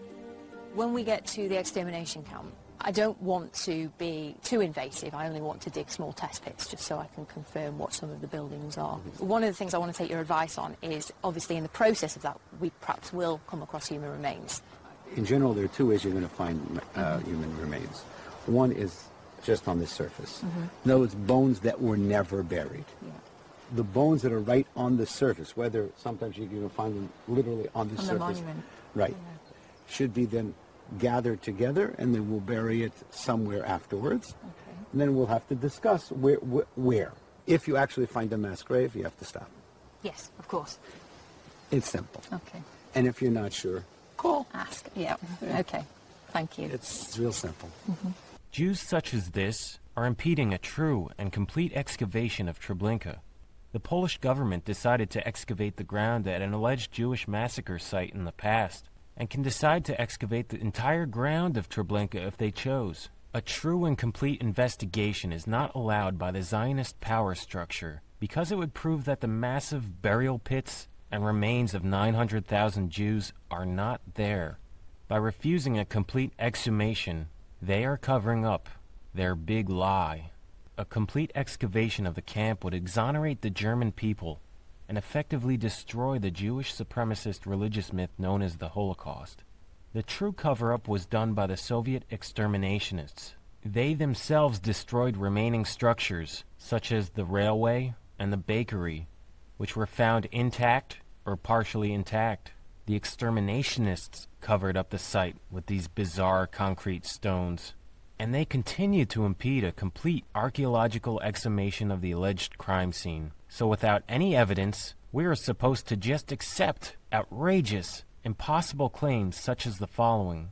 When we get to the extermination camp, I don't want to be too invasive. I only want to dig small test pits just so I can confirm what some of the buildings are. One of the things I want to take your advice on is, obviously in the process of that, we perhaps will come across human remains. In general, there are two ways you're going to find human remains. One is just on the surface. Those bones that were never buried. The bones that are right on the surface, whether sometimes you can find them literally on the surface. The monument. Right. Should be then gathered together, and then we'll bury it somewhere afterwards. And then we'll have to discuss where. If you actually find a mass grave, you have to stop. Yes, of course. It's simple. Okay. And if you're not sure, call. Ask. Yeah. Okay. Thank you. It's real simple. Jews such as this are impeding a true and complete excavation of Treblinka. The Polish government decided to excavate the ground at an alleged Jewish massacre site in the past, and can decide to excavate the entire ground of Treblinka if they chose. A true and complete investigation is not allowed by the Zionist power structure because it would prove that the massive burial pits and remains of 900,000 Jews are not there. By refusing a complete exhumation, they are covering up their big lie. A complete excavation of the camp would exonerate the German people and effectively destroy the Jewish supremacist religious myth known as the Holocaust. The true cover-up was done by the Soviet exterminationists. They themselves destroyed remaining structures, such as the railway and the bakery, which were found intact or partially intact. The exterminationists covered up the site with these bizarre concrete stones, and they continue to impede a complete archaeological exhumation of the alleged crime scene. So without any evidence, we are supposed to just accept outrageous, impossible claims such as the following.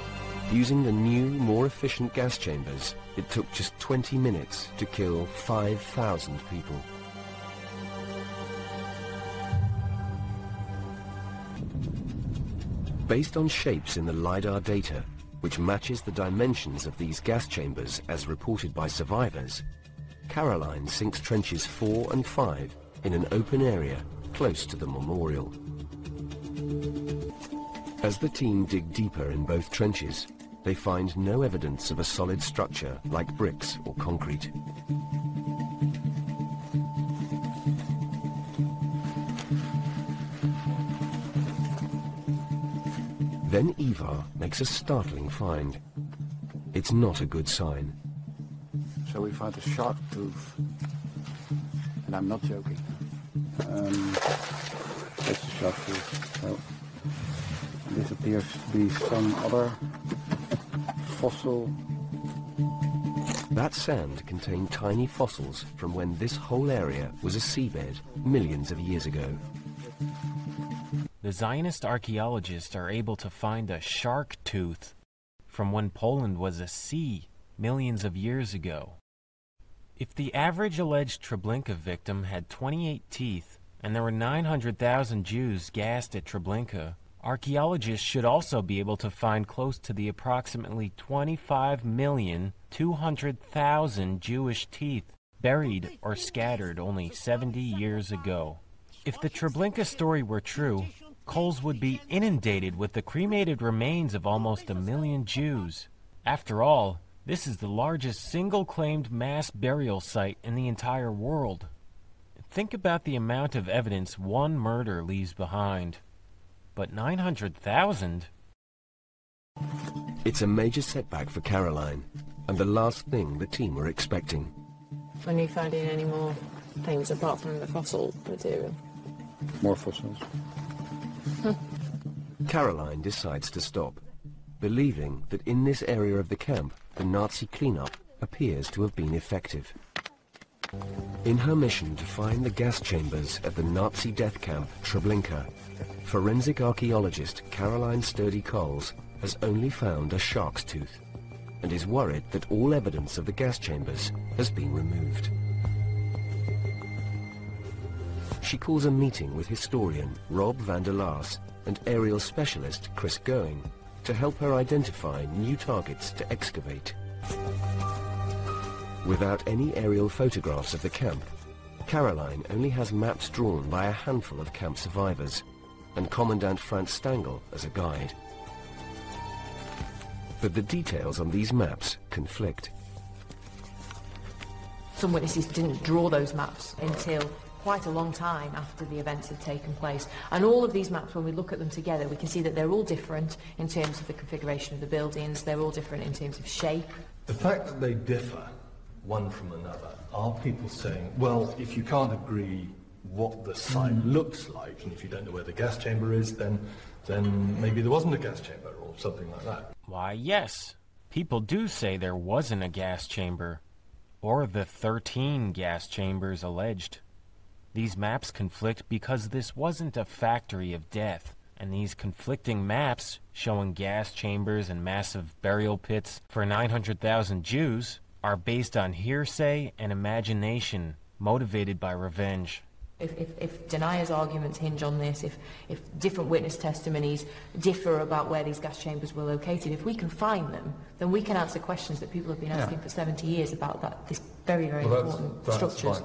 Using the new, more efficient gas chambers, it took just 20 minutes to kill 5,000 people. Based on shapes in the LiDAR data, which matches the dimensions of these gas chambers as reported by survivors, Caroline sinks trenches 4 and 5 in an open area close to the memorial. As the team dig deeper in both trenches, they find no evidence of a solid structure like bricks or concrete. Then Ivar makes a startling find. It's not a good sign. So we found a shark tooth, and I'm not joking. That's a shark tooth. So this appears to be some other fossil. That sand contained tiny fossils from when this whole area was a seabed millions of years ago. The Zionist archaeologists are able to find a shark tooth from when Poland was a sea millions of years ago. If the average alleged Treblinka victim had 28 teeth and there were 900,000 Jews gassed at Treblinka, archaeologists should also be able to find close to the approximately 25,200,000 Jewish teeth buried or scattered only 70 years ago. If the Treblinka story were true, Coles would be inundated with the cremated remains of almost 1 million Jews. After all, this is the largest single-claimed mass burial site in the entire world. think about the amount of evidence one murder leaves behind. But 900,000? It's a major setback for Caroline, and the last thing the team were expecting. Are you finding any more things apart from the fossil material? More fossils. Caroline decides to stop, believing that in this area of the camp, the Nazi cleanup appears to have been effective. In her mission to find the gas chambers at the Nazi death camp Treblinka, forensic archaeologist Caroline Sturdy-Coles has only found a shark's tooth and is worried that all evidence of the gas chambers has been removed. She calls a meeting with historian Rob van der Laas and aerial specialist Chris Going to help her identify new targets to excavate. Without any aerial photographs of the camp, Caroline only has maps drawn by a handful of camp survivors and Commandant Franz Stangl as a guide. But the details on these maps conflict. Some witnesses didn't draw those maps until quite a long time after the events had taken place. And all of these maps, when we look at them together, we can see that they're all different in terms of the configuration of the buildings, they're all different in terms of shape. The fact that they differ one from another, are people saying, well, if you can't agree what the site looks like, and if you don't know where the gas chamber is, then maybe there wasn't a gas chamber or something like that? Why, yes. People do say there wasn't a gas chamber, or the 13 gas chambers alleged. These maps conflict because this wasn't a factory of death, and these conflicting maps showing gas chambers and massive burial pits for 900,000 Jews are based on hearsay and imagination motivated by revenge. If deniers' arguments hinge on this, if different witness testimonies differ about where these gas chambers were located, if we can find them, then we can answer questions that people have been asking for 70 years about this very, very important structures.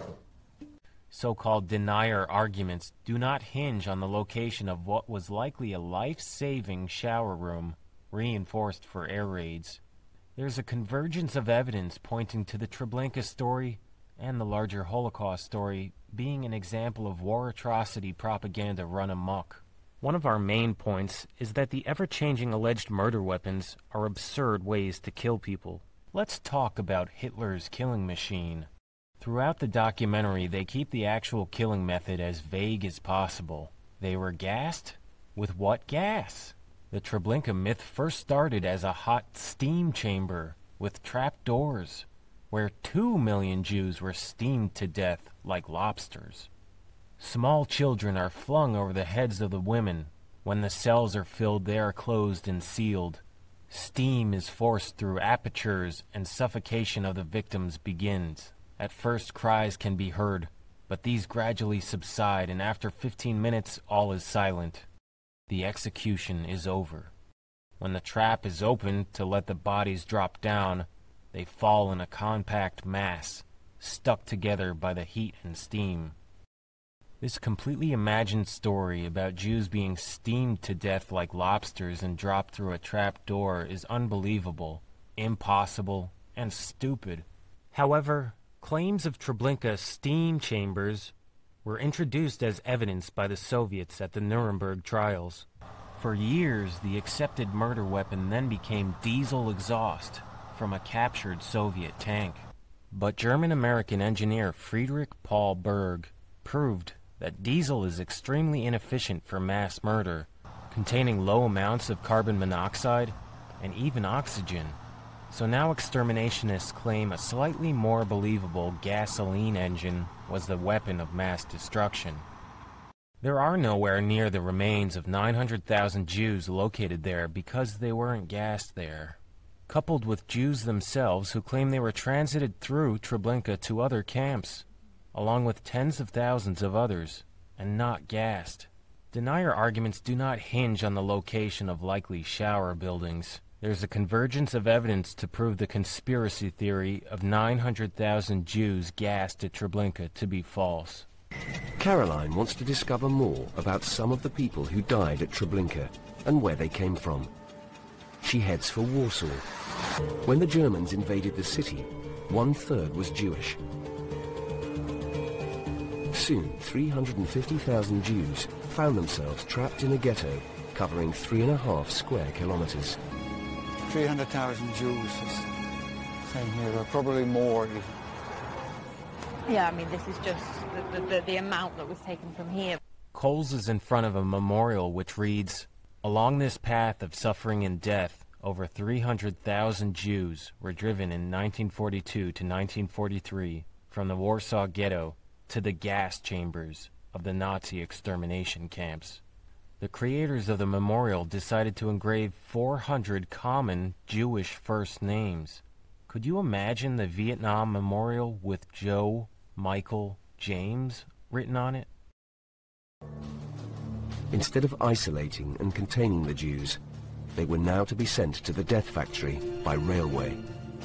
So-called denier arguments do not hinge on the location of what was likely a life-saving shower room, reinforced for air raids. There's a convergence of evidence pointing to the Treblinka story and the larger Holocaust story being an example of war atrocity propaganda run amok. One of our main points is that the ever-changing alleged murder weapons are absurd ways to kill people. Let's talk about Hitler's killing machine. Throughout the documentary, they keep the actual killing method as vague as possible. They were gassed? With what gas? The Treblinka myth first started as a hot steam chamber with trap doors, where 2 million Jews were steamed to death like lobsters. Small children are flung over the heads of the women. When the cells are filled, they are closed and sealed. Steam is forced through apertures and suffocation of the victims begins. At first, cries can be heard, but these gradually subside, and after 15 minutes, all is silent. The execution is over. When the trap is opened to let the bodies drop down, they fall in a compact mass, stuck together by the heat and steam. This completely imagined story about Jews being steamed to death like lobsters and dropped through a trap door is unbelievable, impossible, and stupid. However, claims of Treblinka steam chambers were introduced as evidence by the Soviets at the Nuremberg trials. For years, the accepted murder weapon then became diesel exhaust from a captured Soviet tank. But German-American engineer Friedrich Paul Berg proved that diesel is extremely inefficient for mass murder, containing low amounts of carbon monoxide and even oxygen. So now exterminationists claim a slightly more believable gasoline engine was the weapon of mass destruction. There are nowhere near the remains of 900,000 Jews located there because they weren't gassed there, coupled with Jews themselves who claim they were transited through Treblinka to other camps, along with tens of thousands of others, and not gassed. Denier arguments do not hinge on the location of likely shower buildings. There's a convergence of evidence to prove the conspiracy theory of 900,000 Jews gassed at Treblinka to be false. Caroline wants to discover more about some of the people who died at Treblinka and where they came from. She heads for Warsaw. When the Germans invaded the city, 1/3 was Jewish. Soon, 350,000 Jews found themselves trapped in a ghetto covering 3.5 square kilometers. 300,000 Jews is saying here, or probably more even. Yeah, I mean, this is just the amount that was taken from here. Coles is in front of a memorial which reads, "Along this path of suffering and death, over 300,000 Jews were driven in 1942 to 1943 from the Warsaw Ghetto to the gas chambers of the Nazi extermination camps." The creators of the memorial decided to engrave 400 common Jewish first names. Could you imagine the Vietnam Memorial with Joe, Michael, James written on it? Instead of isolating and containing the Jews, they were now to be sent to the death factory by railway.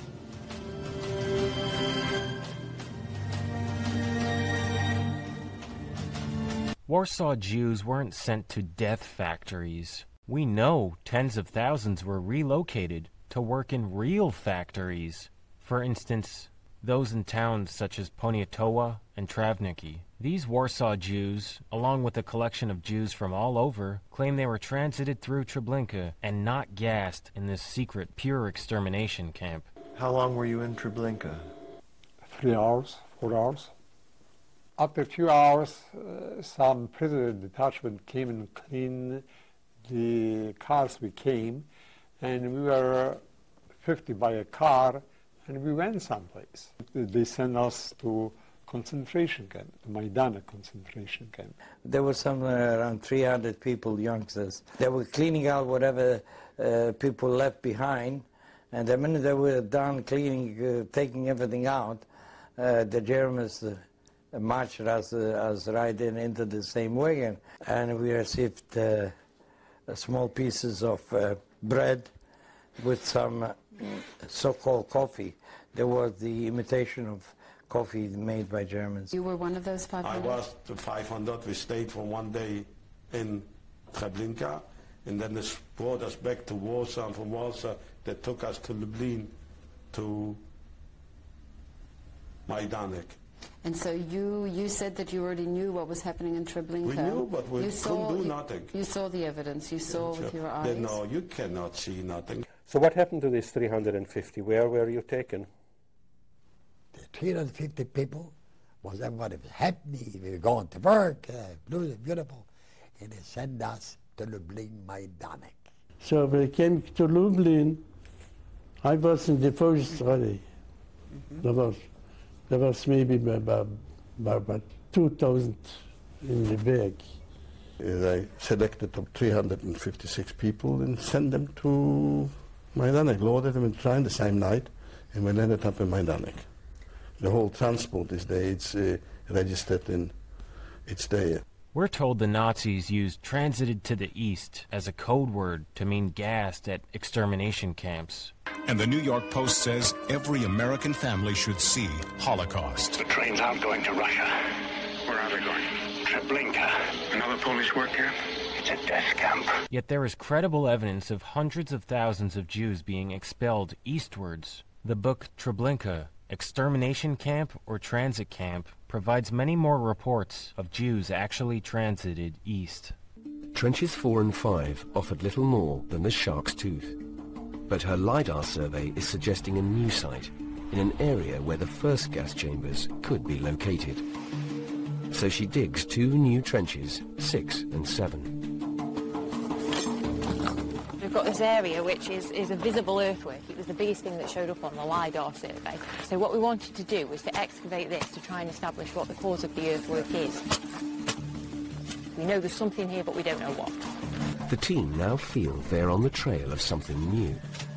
Warsaw Jews weren't sent to death factories. We know tens of thousands were relocated to work in real factories. For instance, those in towns such as Poniatowa and Travniki. These Warsaw Jews, along with a collection of Jews from all over, claim they were transited through Treblinka and not gassed in this secret pure extermination camp. How long were you in Treblinka? 3 hours, 4 hours. After 2 hours, some prisoner detachment came and cleaned the cars we came, and we were 50 by a car, and we went someplace. They sent us to concentration camp, the Majdanek concentration camp. There were somewhere around 300 people, youngsters. They were cleaning out whatever people left behind, and the minute they were done cleaning, taking everything out, the Germans marched us right into the same wagon, and we received small pieces of bread with some so-called coffee. There was the imitation of coffee made by Germans. You were one of those 500? I was the 500. We stayed for 1 day in Treblinka, and then they brought us back to Warsaw, and from Warsaw they took us to Lublin, to Majdanek. And so you said that you already knew what was happening in Treblinka. We knew, but we couldn't do nothing. You saw the evidence, you saw with your eyes. No, you cannot see nothing. So what happened to these 350? Where were you taken? The 350 people, everybody was happy, we were going to work, beautiful, and they sent us to Lublin, Majdanek. So we came to Lublin. I was in the first rally. There was maybe about 2,000 in the bag. They selected 356 people and sent them to Majdanek, loaded them in the train the same night, and we landed up in Majdanek. The whole transport is there, it's registered and it's there. We're told the Nazis used transited to the east as a code word to mean gassed at extermination camps. And the New York Post says every American family should see Holocaust. The trains aren't going to Russia. Where are they going? Treblinka. Another Polish work camp? It's a death camp. Yet there is credible evidence of hundreds of thousands of Jews being expelled eastwards. The book Treblinka, Extermination Camp or Transit Camp, provides many more reports of Jews actually transited east. Trenches 4 and 5 offered little more than the shark's tooth. But her LiDAR survey is suggesting a new site in an area where the first gas chambers could be located. So she digs 2 new trenches, 6 and 7. We've got this area which is a visible earthwork. It was the biggest thing that showed up on the LiDAR survey. So what we wanted to do was to excavate this to try and establish what the cause of the earthwork is. We know there's something here, but we don't know what. The team now feel they're on the trail of something new.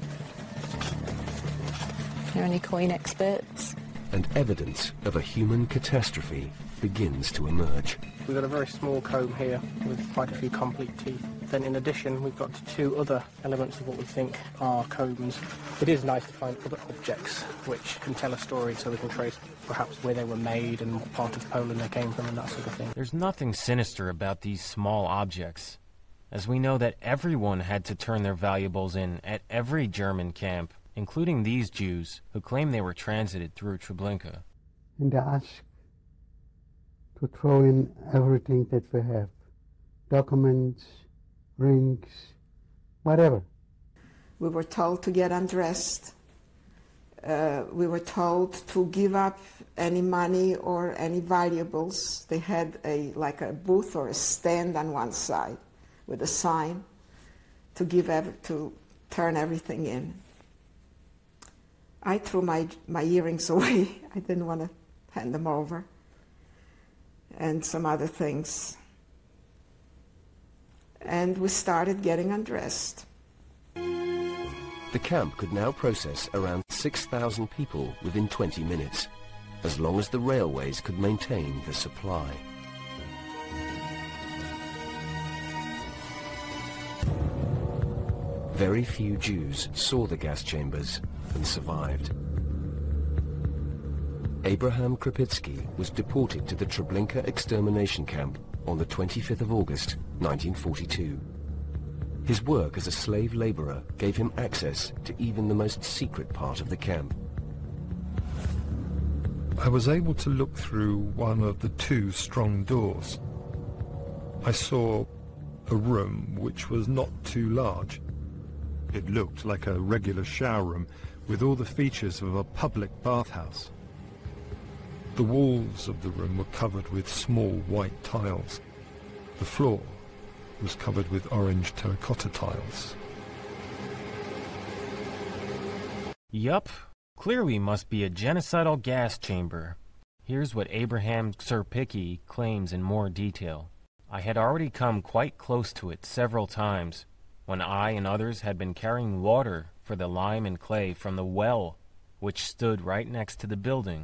Are there any coin experts? And evidence of a human catastrophe begins to emerge. We've got a very small comb here with quite a few complete teeth. Then in addition, we've got 2 other elements of what we think are combs. It is nice to find other objects which can tell a story, so we can trace perhaps where they were made and what part of Poland they came from and that sort of thing. There's nothing sinister about these small objects, as we know that everyone had to turn their valuables in at every German camp, including these Jews who claim they were transited through Treblinka. And they asked to throw in everything that we have. Documents, rings, whatever. We were told to get undressed. We were told to give up any money or any valuables. They had like a booth or a stand on one side with a sign to turn everything in. I threw my earrings away. I didn't want to hand them over. And some other things. And we started getting undressed. The camp could now process around 6,000 people within 20 minutes, as long as the railways could maintain the supply. Very few Jews saw the gas chambers and survived. Abraham Krupitsky was deported to the Treblinka extermination camp on the 25th of August, 1942. His work as a slave laborer gave him access to even the most secret part of the camp. I was able to look through one of the two strong doors. I saw a room which was not too large. It looked like a regular shower room with all the features of a public bathhouse. The walls of the room were covered with small white tiles. The floor was covered with orange terracotta tiles. Yup, clearly must be a genocidal gas chamber. Here's what Abraham Krupitsky claims in more detail. I had already come quite close to it several times, when I and others had been carrying water for the lime and clay from the well, which stood right next to the building.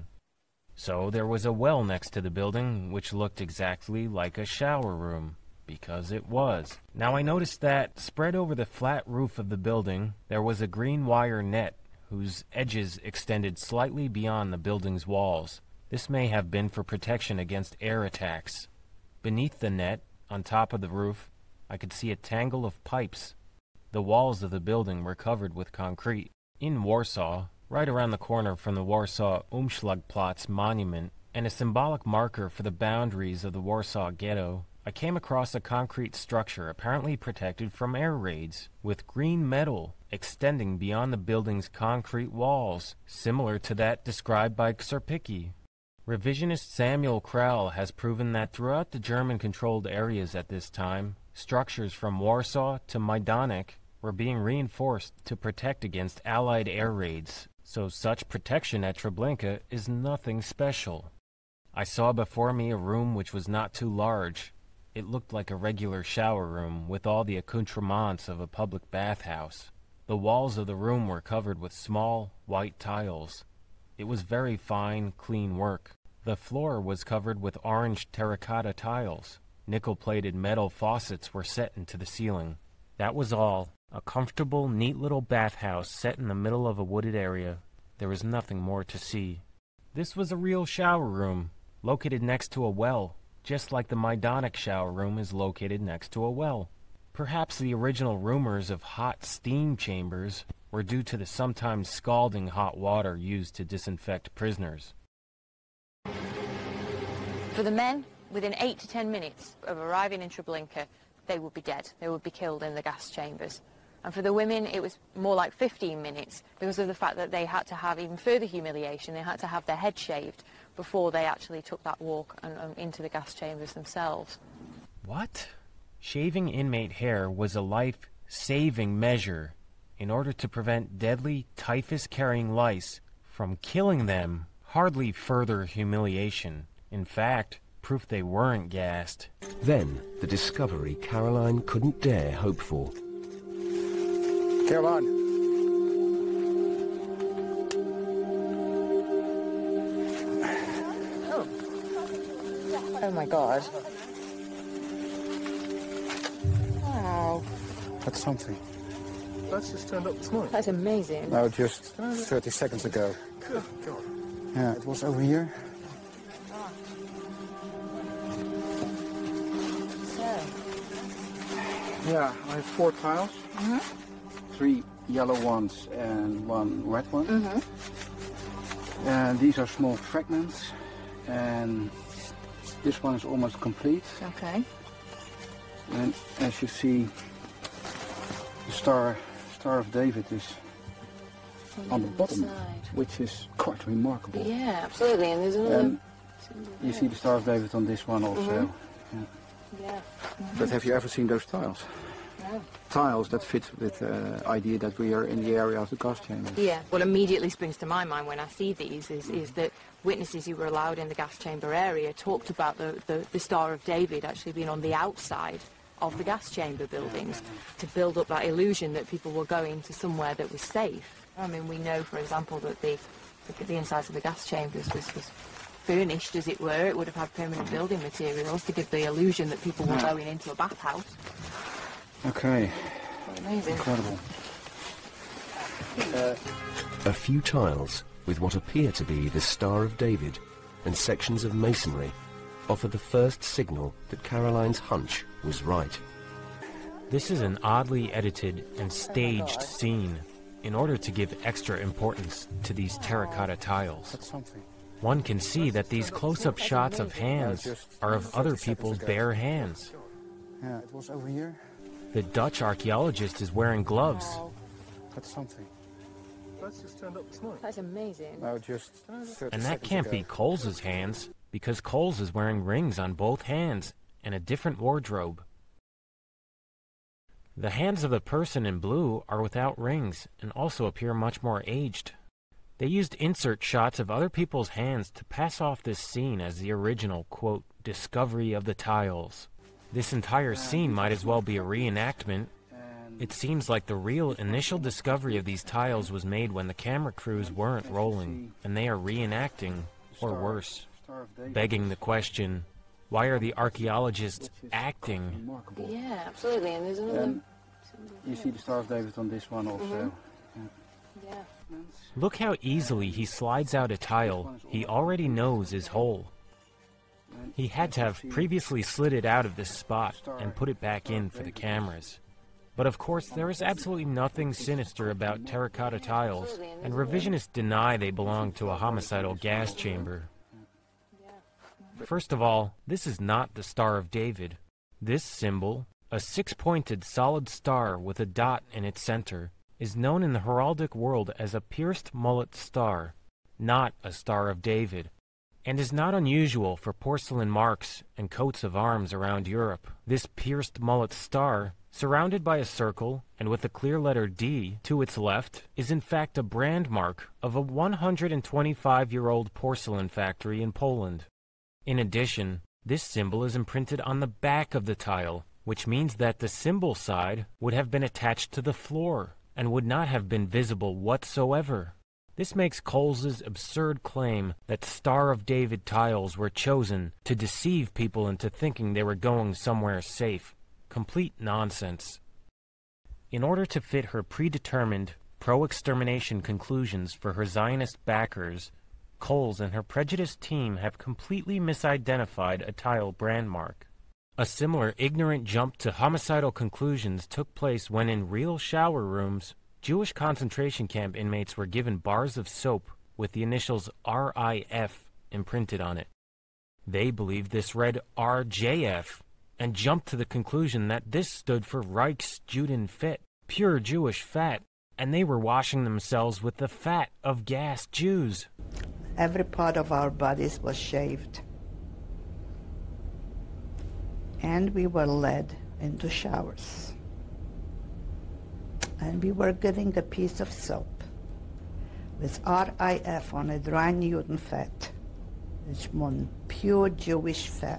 So there was a well next to the building which looked exactly like a shower room. Because it was. Now I noticed that, spread over the flat roof of the building, there was a green wire net whose edges extended slightly beyond the building's walls. This may have been for protection against air attacks. Beneath the net, on top of the roof, I could see a tangle of pipes. The walls of the building were covered with concrete. In Warsaw, right around the corner from the Warsaw Umschlagplatz monument, and a symbolic marker for the boundaries of the Warsaw Ghetto, I came across a concrete structure apparently protected from air raids, with green metal extending beyond the building's concrete walls, similar to that described by Krupitsky. Revisionist Samuel Krell has proven that throughout the German-controlled areas at this time, structures from Warsaw to Majdanek were being reinforced to protect against Allied air raids, so such protection at Treblinka is nothing special. I saw before me a room which was not too large. It looked like a regular shower room with all the accoutrements of a public bathhouse. The walls of the room were covered with small, white tiles. It was very fine, clean work. The floor was covered with orange terracotta tiles. Nickel-plated metal faucets were set into the ceiling. That was all. A comfortable, neat little bathhouse set in the middle of a wooded area. There was nothing more to see. This was a real shower room, located next to a well, just like the Majdanek shower room is located next to a well. Perhaps the original rumors of hot steam chambers were due to the sometimes scalding hot water used to disinfect prisoners. For the men, within 8 to 10 minutes of arriving in Treblinka, they would be dead. They would be killed in the gas chambers. And for the women, it was more like 15 minutes because of the fact that they had to have even further humiliation. They had to have their head shaved before they actually took that walk into the gas chambers themselves. What? Shaving inmate hair was a life-saving measure in order to prevent deadly typhus-carrying lice from killing them. Hardly further humiliation. In fact, proof they weren't gassed. Then, the discovery Caroline couldn't dare hope for. Caroline. Oh my God. Wow. That's something. That's just turned up this morning. That's amazing. No, just 30 seconds ago. Good God. Yeah, it was over here. So. Yeah, I have 4 tiles. 3 yellow ones and 1 red one. And these are small fragments. And This one is almost complete. Okay. And as you see, the Star of David is on the bottom, which is quite remarkable. Yeah, absolutely. And there's another. You see the Star of David on this one also. Yeah. But have you ever seen those tiles? No. Tiles that fit with the idea that we are in the area of the gas chamber. Yeah. What immediately springs to my mind when I see these is that witnesses who were allowed in the gas chamber area talked about the Star of David actually being on the outside of the gas chamber buildings to build up that illusion that people were going to somewhere that was safe. I mean, we know, for example, that the insides of the gas chambers was furnished, as it were. It would have had permanent building materials to give the illusion that people were going into a bathhouse. Okay. Amazing. Incredible. A few tiles with what appear to be the Star of David and sections of masonry offer the first signal that Caroline's hunch was right. This is an oddly edited and staged scene in order to give extra importance to these terracotta tiles. One can see that these close-up shots of hands are of other people's bare hands. Yeah, it was over here. The Dutch archaeologist is wearing gloves. That's something. That's just turned up this morning. That's amazing. No, just 30 And that seconds can't ago. be Coles's hands, because Coles is wearing rings on both hands and a different wardrobe. The hands of the person in blue are without rings and also appear much more aged. They used insert shots of other people's hands to pass off this scene as the original, quote, discovery of the tiles. This entire scene might as well be a reenactment. It seems like the real initial discovery of these tiles was made when the camera crews weren't rolling, and they are reenacting, or worse, begging the question, why are the archaeologists acting? Yeah, absolutely. And there's another. You see the Star of David on this one also. Yeah. Look how easily he slides out a tile he already knows is whole. He had to have previously slid it out of this spot and put it back in for the cameras. But of course, there is absolutely nothing sinister about terracotta tiles, and revisionists deny they belong to a homicidal gas chamber. First of all, this is not the Star of David. This symbol, a six-pointed solid star with a dot in its center, is known in the heraldic world as a pierced mullet star, not a Star of David, and is not unusual for porcelain marks and coats of arms around Europe. This pierced mullet star, surrounded by a circle and with a clear letter D to its left, is in fact a brand mark of a 125-year-old porcelain factory in Poland. In addition, this symbol is imprinted on the back of the tile, which means that the symbol side would have been attached to the floor and would not have been visible whatsoever. This makes Coles's absurd claim that Star of David tiles were chosen to deceive people into thinking they were going somewhere safe complete nonsense. In order to fit her predetermined pro-extermination conclusions for her Zionist backers, Coles and her prejudiced team have completely misidentified a tile brand mark. A similar ignorant jump to homicidal conclusions took place when in real shower rooms, Jewish concentration camp inmates were given bars of soap with the initials RIF imprinted on it. They believed this read RJF and jumped to the conclusion that this stood for Reichsjudenfett, pure Jewish fat, and they were washing themselves with the fat of gassed Jews. Every part of our bodies was shaved. And we were led into showers. And we were given a piece of soap with RIF on it, Reinjudenfett, which means pure Jewish fat.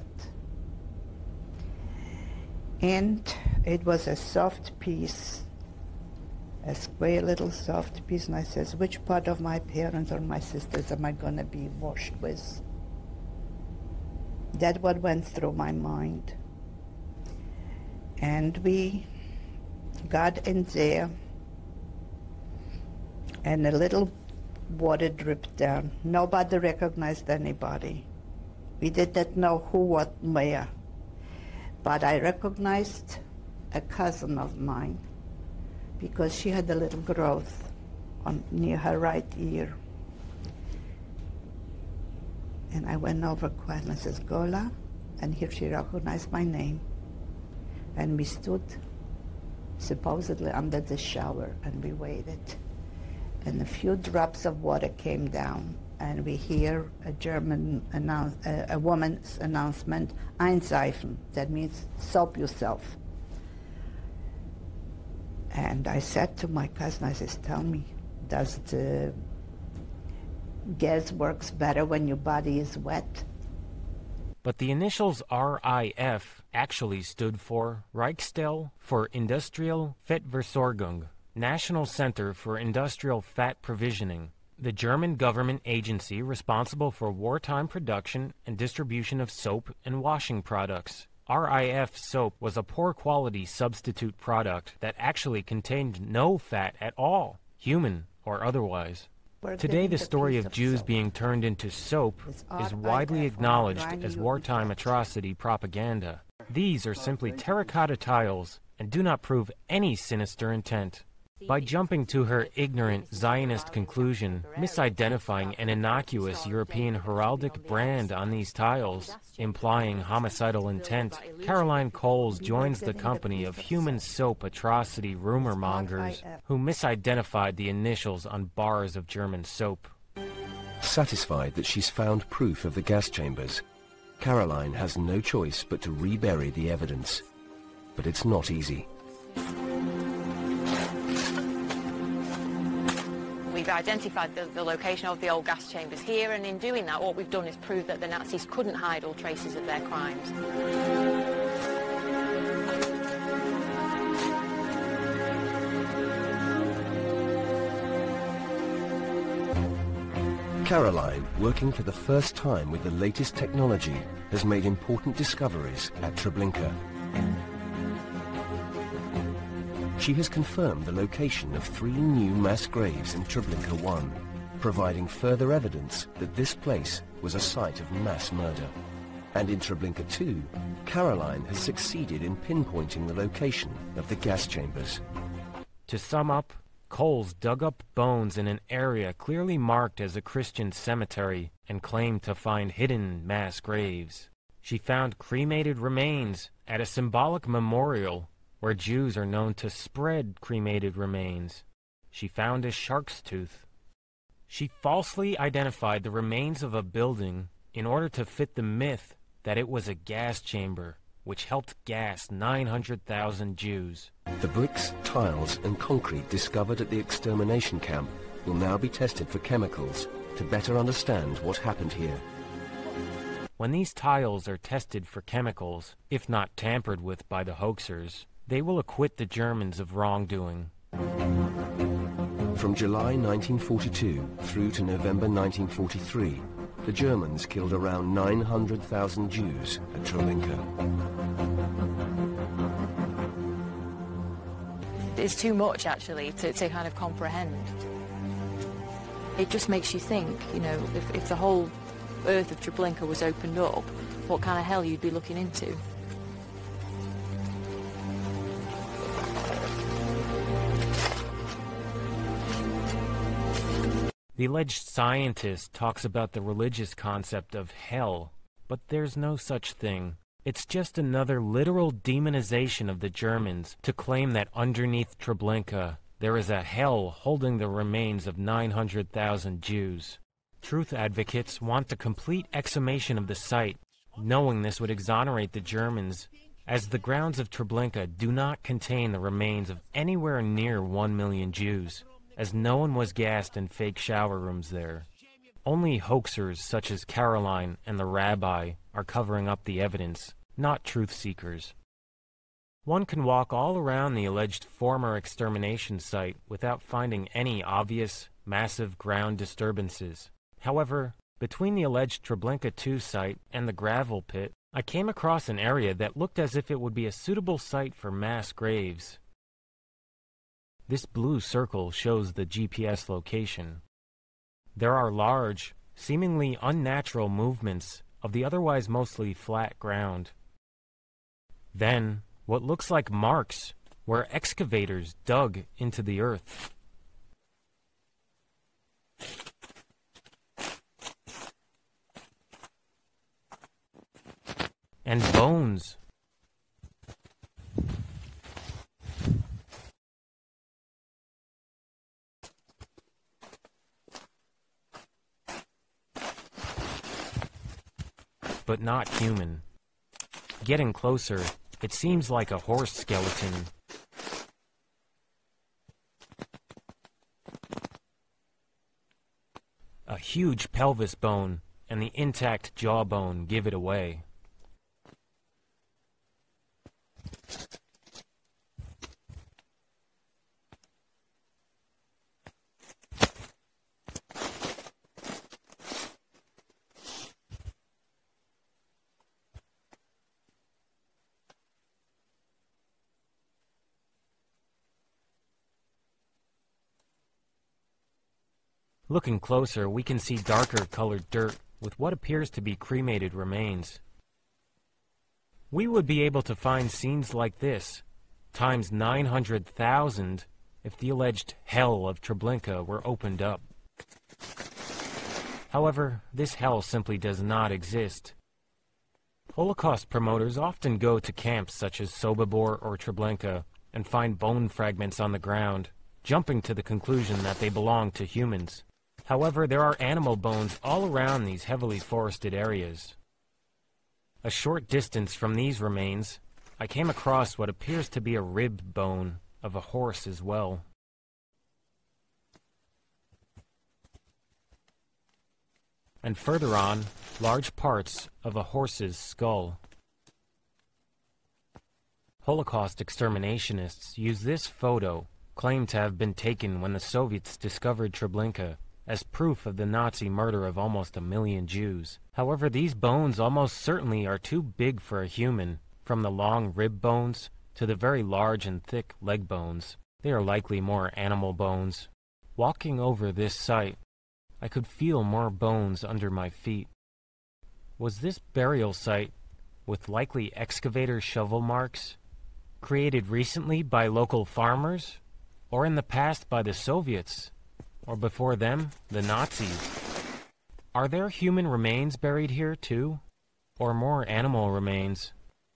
And it was a soft piece, a square little soft piece, and I says, which part of my parents or my sisters am I going to be washed with? That's what went through my mind. And we got in there, and a little water dripped down. Nobody recognized anybody. We did not know who, what, where. But I recognized a cousin of mine because she had a little growth near her right ear. And I went over quietly and says, Gola, And here she recognized my name. And we stood supposedly under the shower and we waited. And a few drops of water came down and we hear a woman's announcement, einseifen, that means soap yourself. And I said to my cousin, I said, tell me, does the gas works better when your body is wet? But the initials RIF actually stood for Reichsstelle für Industrielle Fettversorgung, National Center for Industrial Fat Provisioning, the German government agency responsible for wartime production and distribution of soap and washing products. RIF soap was a poor quality substitute product that actually contained no fat at all, human or otherwise. Today, the story of Jews being turned into soap is widely acknowledged as wartime atrocity propaganda. These are simply terracotta tiles and do not prove any sinister intent. By jumping to her ignorant Zionist conclusion, misidentifying an innocuous European heraldic brand on these tiles, implying homicidal intent, Caroline Coles joins the company of human soap atrocity rumor mongers who misidentified the initials on bars of German soap. Satisfied that she's found proof of the gas chambers, Caroline has no choice but to rebury the evidence. But it's not easy. We've identified the location of the old gas chambers here, and in doing that, what we've done is prove that the Nazis couldn't hide all traces of their crimes. Caroline, working for the first time with the latest technology, has made important discoveries at Treblinka. She has confirmed the location of 3 new mass graves in Treblinka 1, providing further evidence that this place was a site of mass murder. And in Treblinka 2, Caroline has succeeded in pinpointing the location of the gas chambers. To sum up, Coles dug up bones in an area clearly marked as a Christian cemetery and claimed to find hidden mass graves. She found cremated remains at a symbolic memorial where Jews are known to spread cremated remains. She found a shark's tooth. She falsely identified the remains of a building in order to fit the myth that it was a gas chamber, which helped gas 900,000 Jews. The bricks, tiles, and concrete discovered at the extermination camp will now be tested for chemicals to better understand what happened here. When these tiles are tested for chemicals, if not tampered with by the hoaxers, they will acquit the Germans of wrongdoing. From July 1942 through to November 1943, the Germans killed around 900,000 Jews at Treblinka. It's too much, actually, to kind of comprehend. It just makes you think, you know, if the whole earth of Treblinka was opened up, what kind of hell you'd be looking into. The alleged scientist talks about the religious concept of hell, but there's no such thing. It's just another literal demonization of the Germans to claim that underneath Treblinka there is a hell holding the remains of 900,000 Jews. Truth advocates want the complete exhumation of the site, knowing this would exonerate the Germans, as the grounds of Treblinka do not contain the remains of anywhere near 1 million Jews, as no one was gassed in fake shower rooms there. Only hoaxers such as Caroline and the rabbi are covering up the evidence, not truth seekers. One can walk all around the alleged former extermination site without finding any obvious, massive ground disturbances. However, between the alleged Treblinka 2 site and the gravel pit, I came across an area that looked as if it would be a suitable site for mass graves. This blue circle shows the GPS location. There are large, seemingly unnatural movements of the otherwise mostly flat ground. Then, what looks like marks where excavators dug into the earth. And bones. But not human. Getting closer, it seems like a horse skeleton. A huge pelvis bone and the intact jawbone give it away. Looking closer, we can see darker colored dirt with what appears to be cremated remains. We would be able to find scenes like this, times 900,000, if the alleged hell of Treblinka were opened up. However, this hell simply does not exist. Holocaust promoters often go to camps such as Sobibor or Treblinka and find bone fragments on the ground, jumping to the conclusion that they belong to humans. However, there are animal bones all around these heavily forested areas. A short distance from these remains, I came across what appears to be a rib bone of a horse as well. And further on, large parts of a horse's skull. Holocaust exterminationists use this photo, claimed to have been taken when the Soviets discovered Treblinka, as proof of the Nazi murder of almost 1 million Jews. However, these bones almost certainly are too big for a human, from the long rib bones to the very large and thick leg bones. They are likely more animal bones. Walking over this site, I could feel more bones under my feet. Was this burial site, with likely excavator shovel marks, created recently by local farmers, or in the past by the Soviets? Or before them, the Nazis? Are there human remains buried here too? Or more animal remains?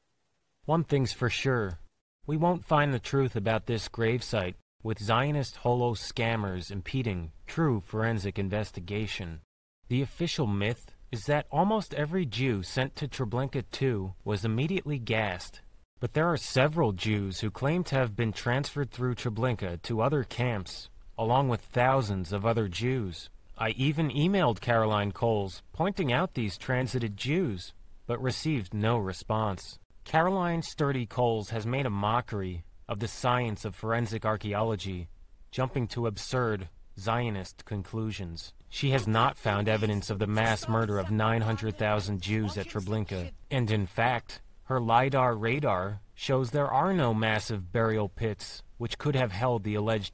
One thing's for sure, we won't find the truth about this gravesite, with Zionist holo scammers impeding true forensic investigation. The official myth is that almost every Jew sent to Treblinka II was immediately gassed. But there are several Jews who claim to have been transferred through Treblinka to other camps, along with thousands of other Jews. I even emailed Caroline Coles pointing out these transited Jews, but received no response. Caroline Sturdy Coles has made a mockery of the science of forensic archaeology, jumping to absurd Zionist conclusions. She has not found evidence of the mass murder of 900,000 Jews at Treblinka, and in fact, her LiDAR radar shows there are no massive burial pits which could have held the alleged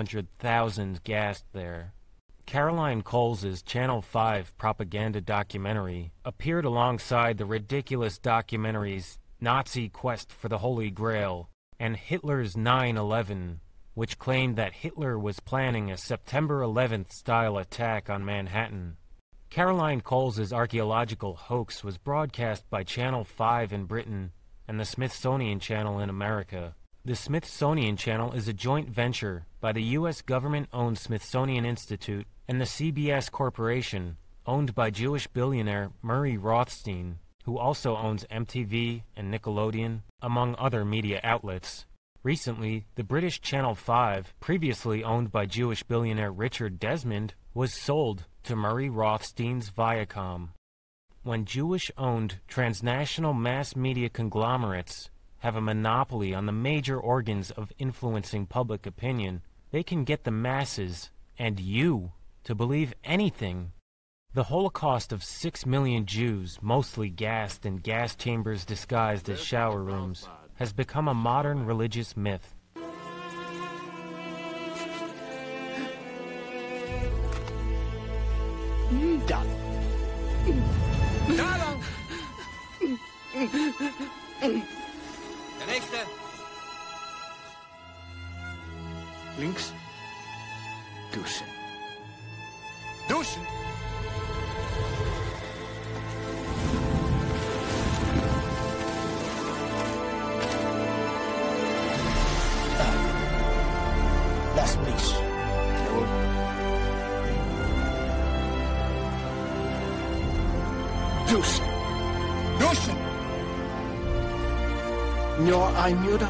900,000 gassed there. Caroline Coles' Channel 5 propaganda documentary appeared alongside the ridiculous documentaries Nazi Quest for the Holy Grail and Hitler's 9/11, which claimed that Hitler was planning a September 11th style attack on Manhattan. Caroline Coles' archaeological hoax was broadcast by Channel 5 in Britain and the Smithsonian Channel in America. The Smithsonian Channel is a joint venture by the U.S. government-owned Smithsonian Institute and the CBS Corporation, owned by Jewish billionaire Murray Rothstein, who also owns MTV and Nickelodeon, among other media outlets. Recently, the British Channel 5, previously owned by Jewish billionaire Richard Desmond, was sold to Murray Rothstein's Viacom. When Jewish-owned transnational mass media conglomerates have a monopoly on the major organs of influencing public opinion, they can get the masses, and you, to believe anything. The Holocaust of 6 million Jews, mostly gassed in gas chambers disguised as shower rooms, has become a modern religious myth. Done. Der nächste. Links. Duschen. Duschen. Duschen. Duschen! No, I'm Yoda.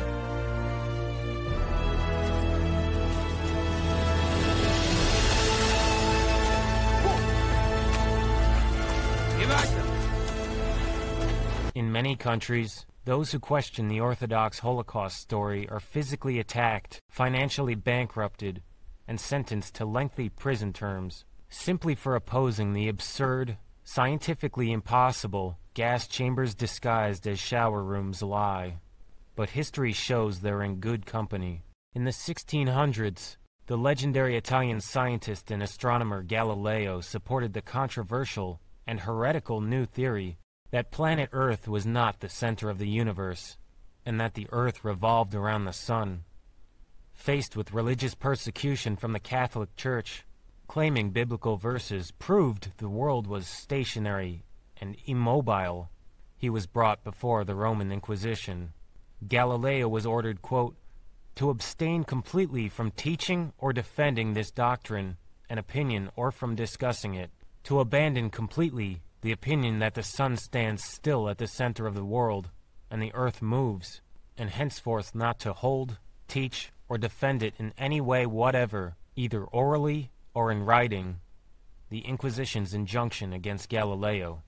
In many countries, those who question the Orthodox Holocaust story are physically attacked, financially bankrupted, and sentenced to lengthy prison terms simply for opposing the absurd, scientifically impossible gas chambers disguised as shower rooms lie. But history shows they're in good company. In the 1600s, the legendary Italian scientist and astronomer Galileo supported the controversial and heretical new theory that planet Earth was not the center of the universe, and that the Earth revolved around the sun. Faced with religious persecution from the Catholic Church, claiming biblical verses proved the world was stationary and immobile, he was brought before the Roman Inquisition. Galileo was ordered, quote, to abstain completely from teaching or defending this doctrine and opinion or from discussing it, to abandon completely the opinion that the sun stands still at the center of the world and the earth moves, and henceforth not to hold, teach, or defend it in any way whatever, either orally or in writing. The Inquisition's injunction against Galileo,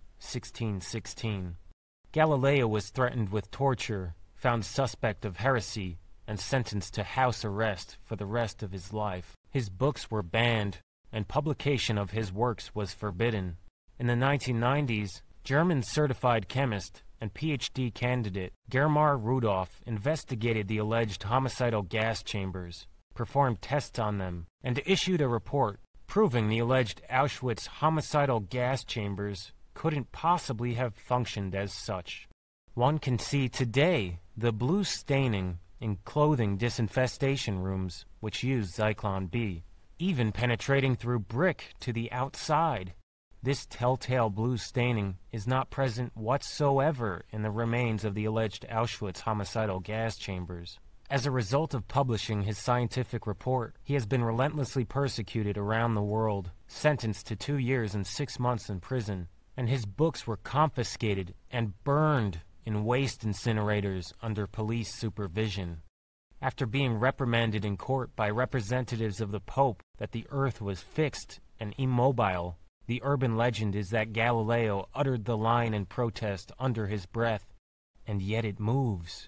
1616. Galileo was threatened with torture, found suspect of heresy, and sentenced to house arrest for the rest of his life. His books were banned, and publication of his works was forbidden. In the 1990s, German certified chemist and PhD candidate Germar Rudolph investigated the alleged homicidal gas chambers, performed tests on them, and issued a report proving the alleged Auschwitz homicidal gas chambers couldn't possibly have functioned as such. One can see today the blue staining in clothing disinfestation rooms which use Zyklon B, even penetrating through brick to the outside. This telltale blue staining is not present whatsoever in the remains of the alleged Auschwitz homicidal gas chambers. As a result of publishing his scientific report, he has been relentlessly persecuted around the world, sentenced to 2 years and 6 months in prison, and his books were confiscated and burned in waste incinerators under police supervision. After being reprimanded in court by representatives of the Pope that the earth was fixed and immobile, the urban legend is that Galileo uttered the line in protest under his breath, and yet it moves.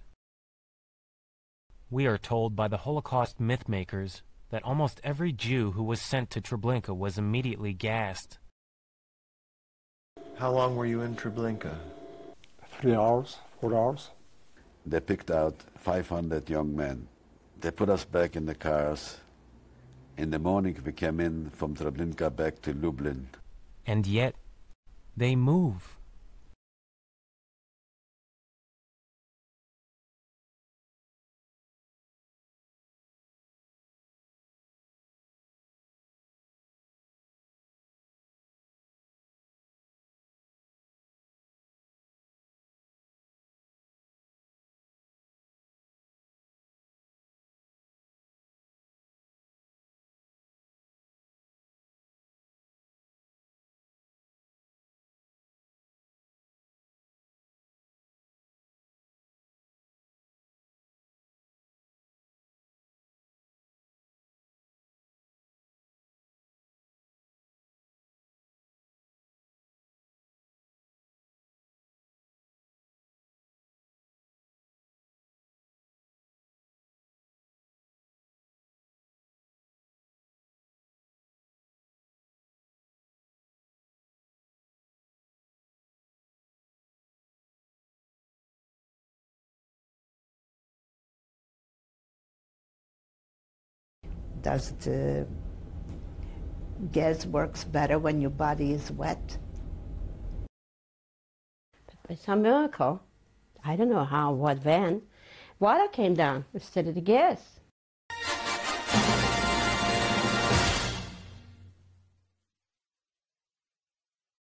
We are told by the Holocaust mythmakers that almost every Jew who was sent to Treblinka was immediately gassed. How long were you in Treblinka? 3 hours, 4 hours. They picked out 500 young men. They put us back in the cars. In the morning we came in from Treblinka back to Lublin. And yet, they move. Does the gas works better when your body is wet? By some miracle, I don't know how, what, when, water came down instead of the gas.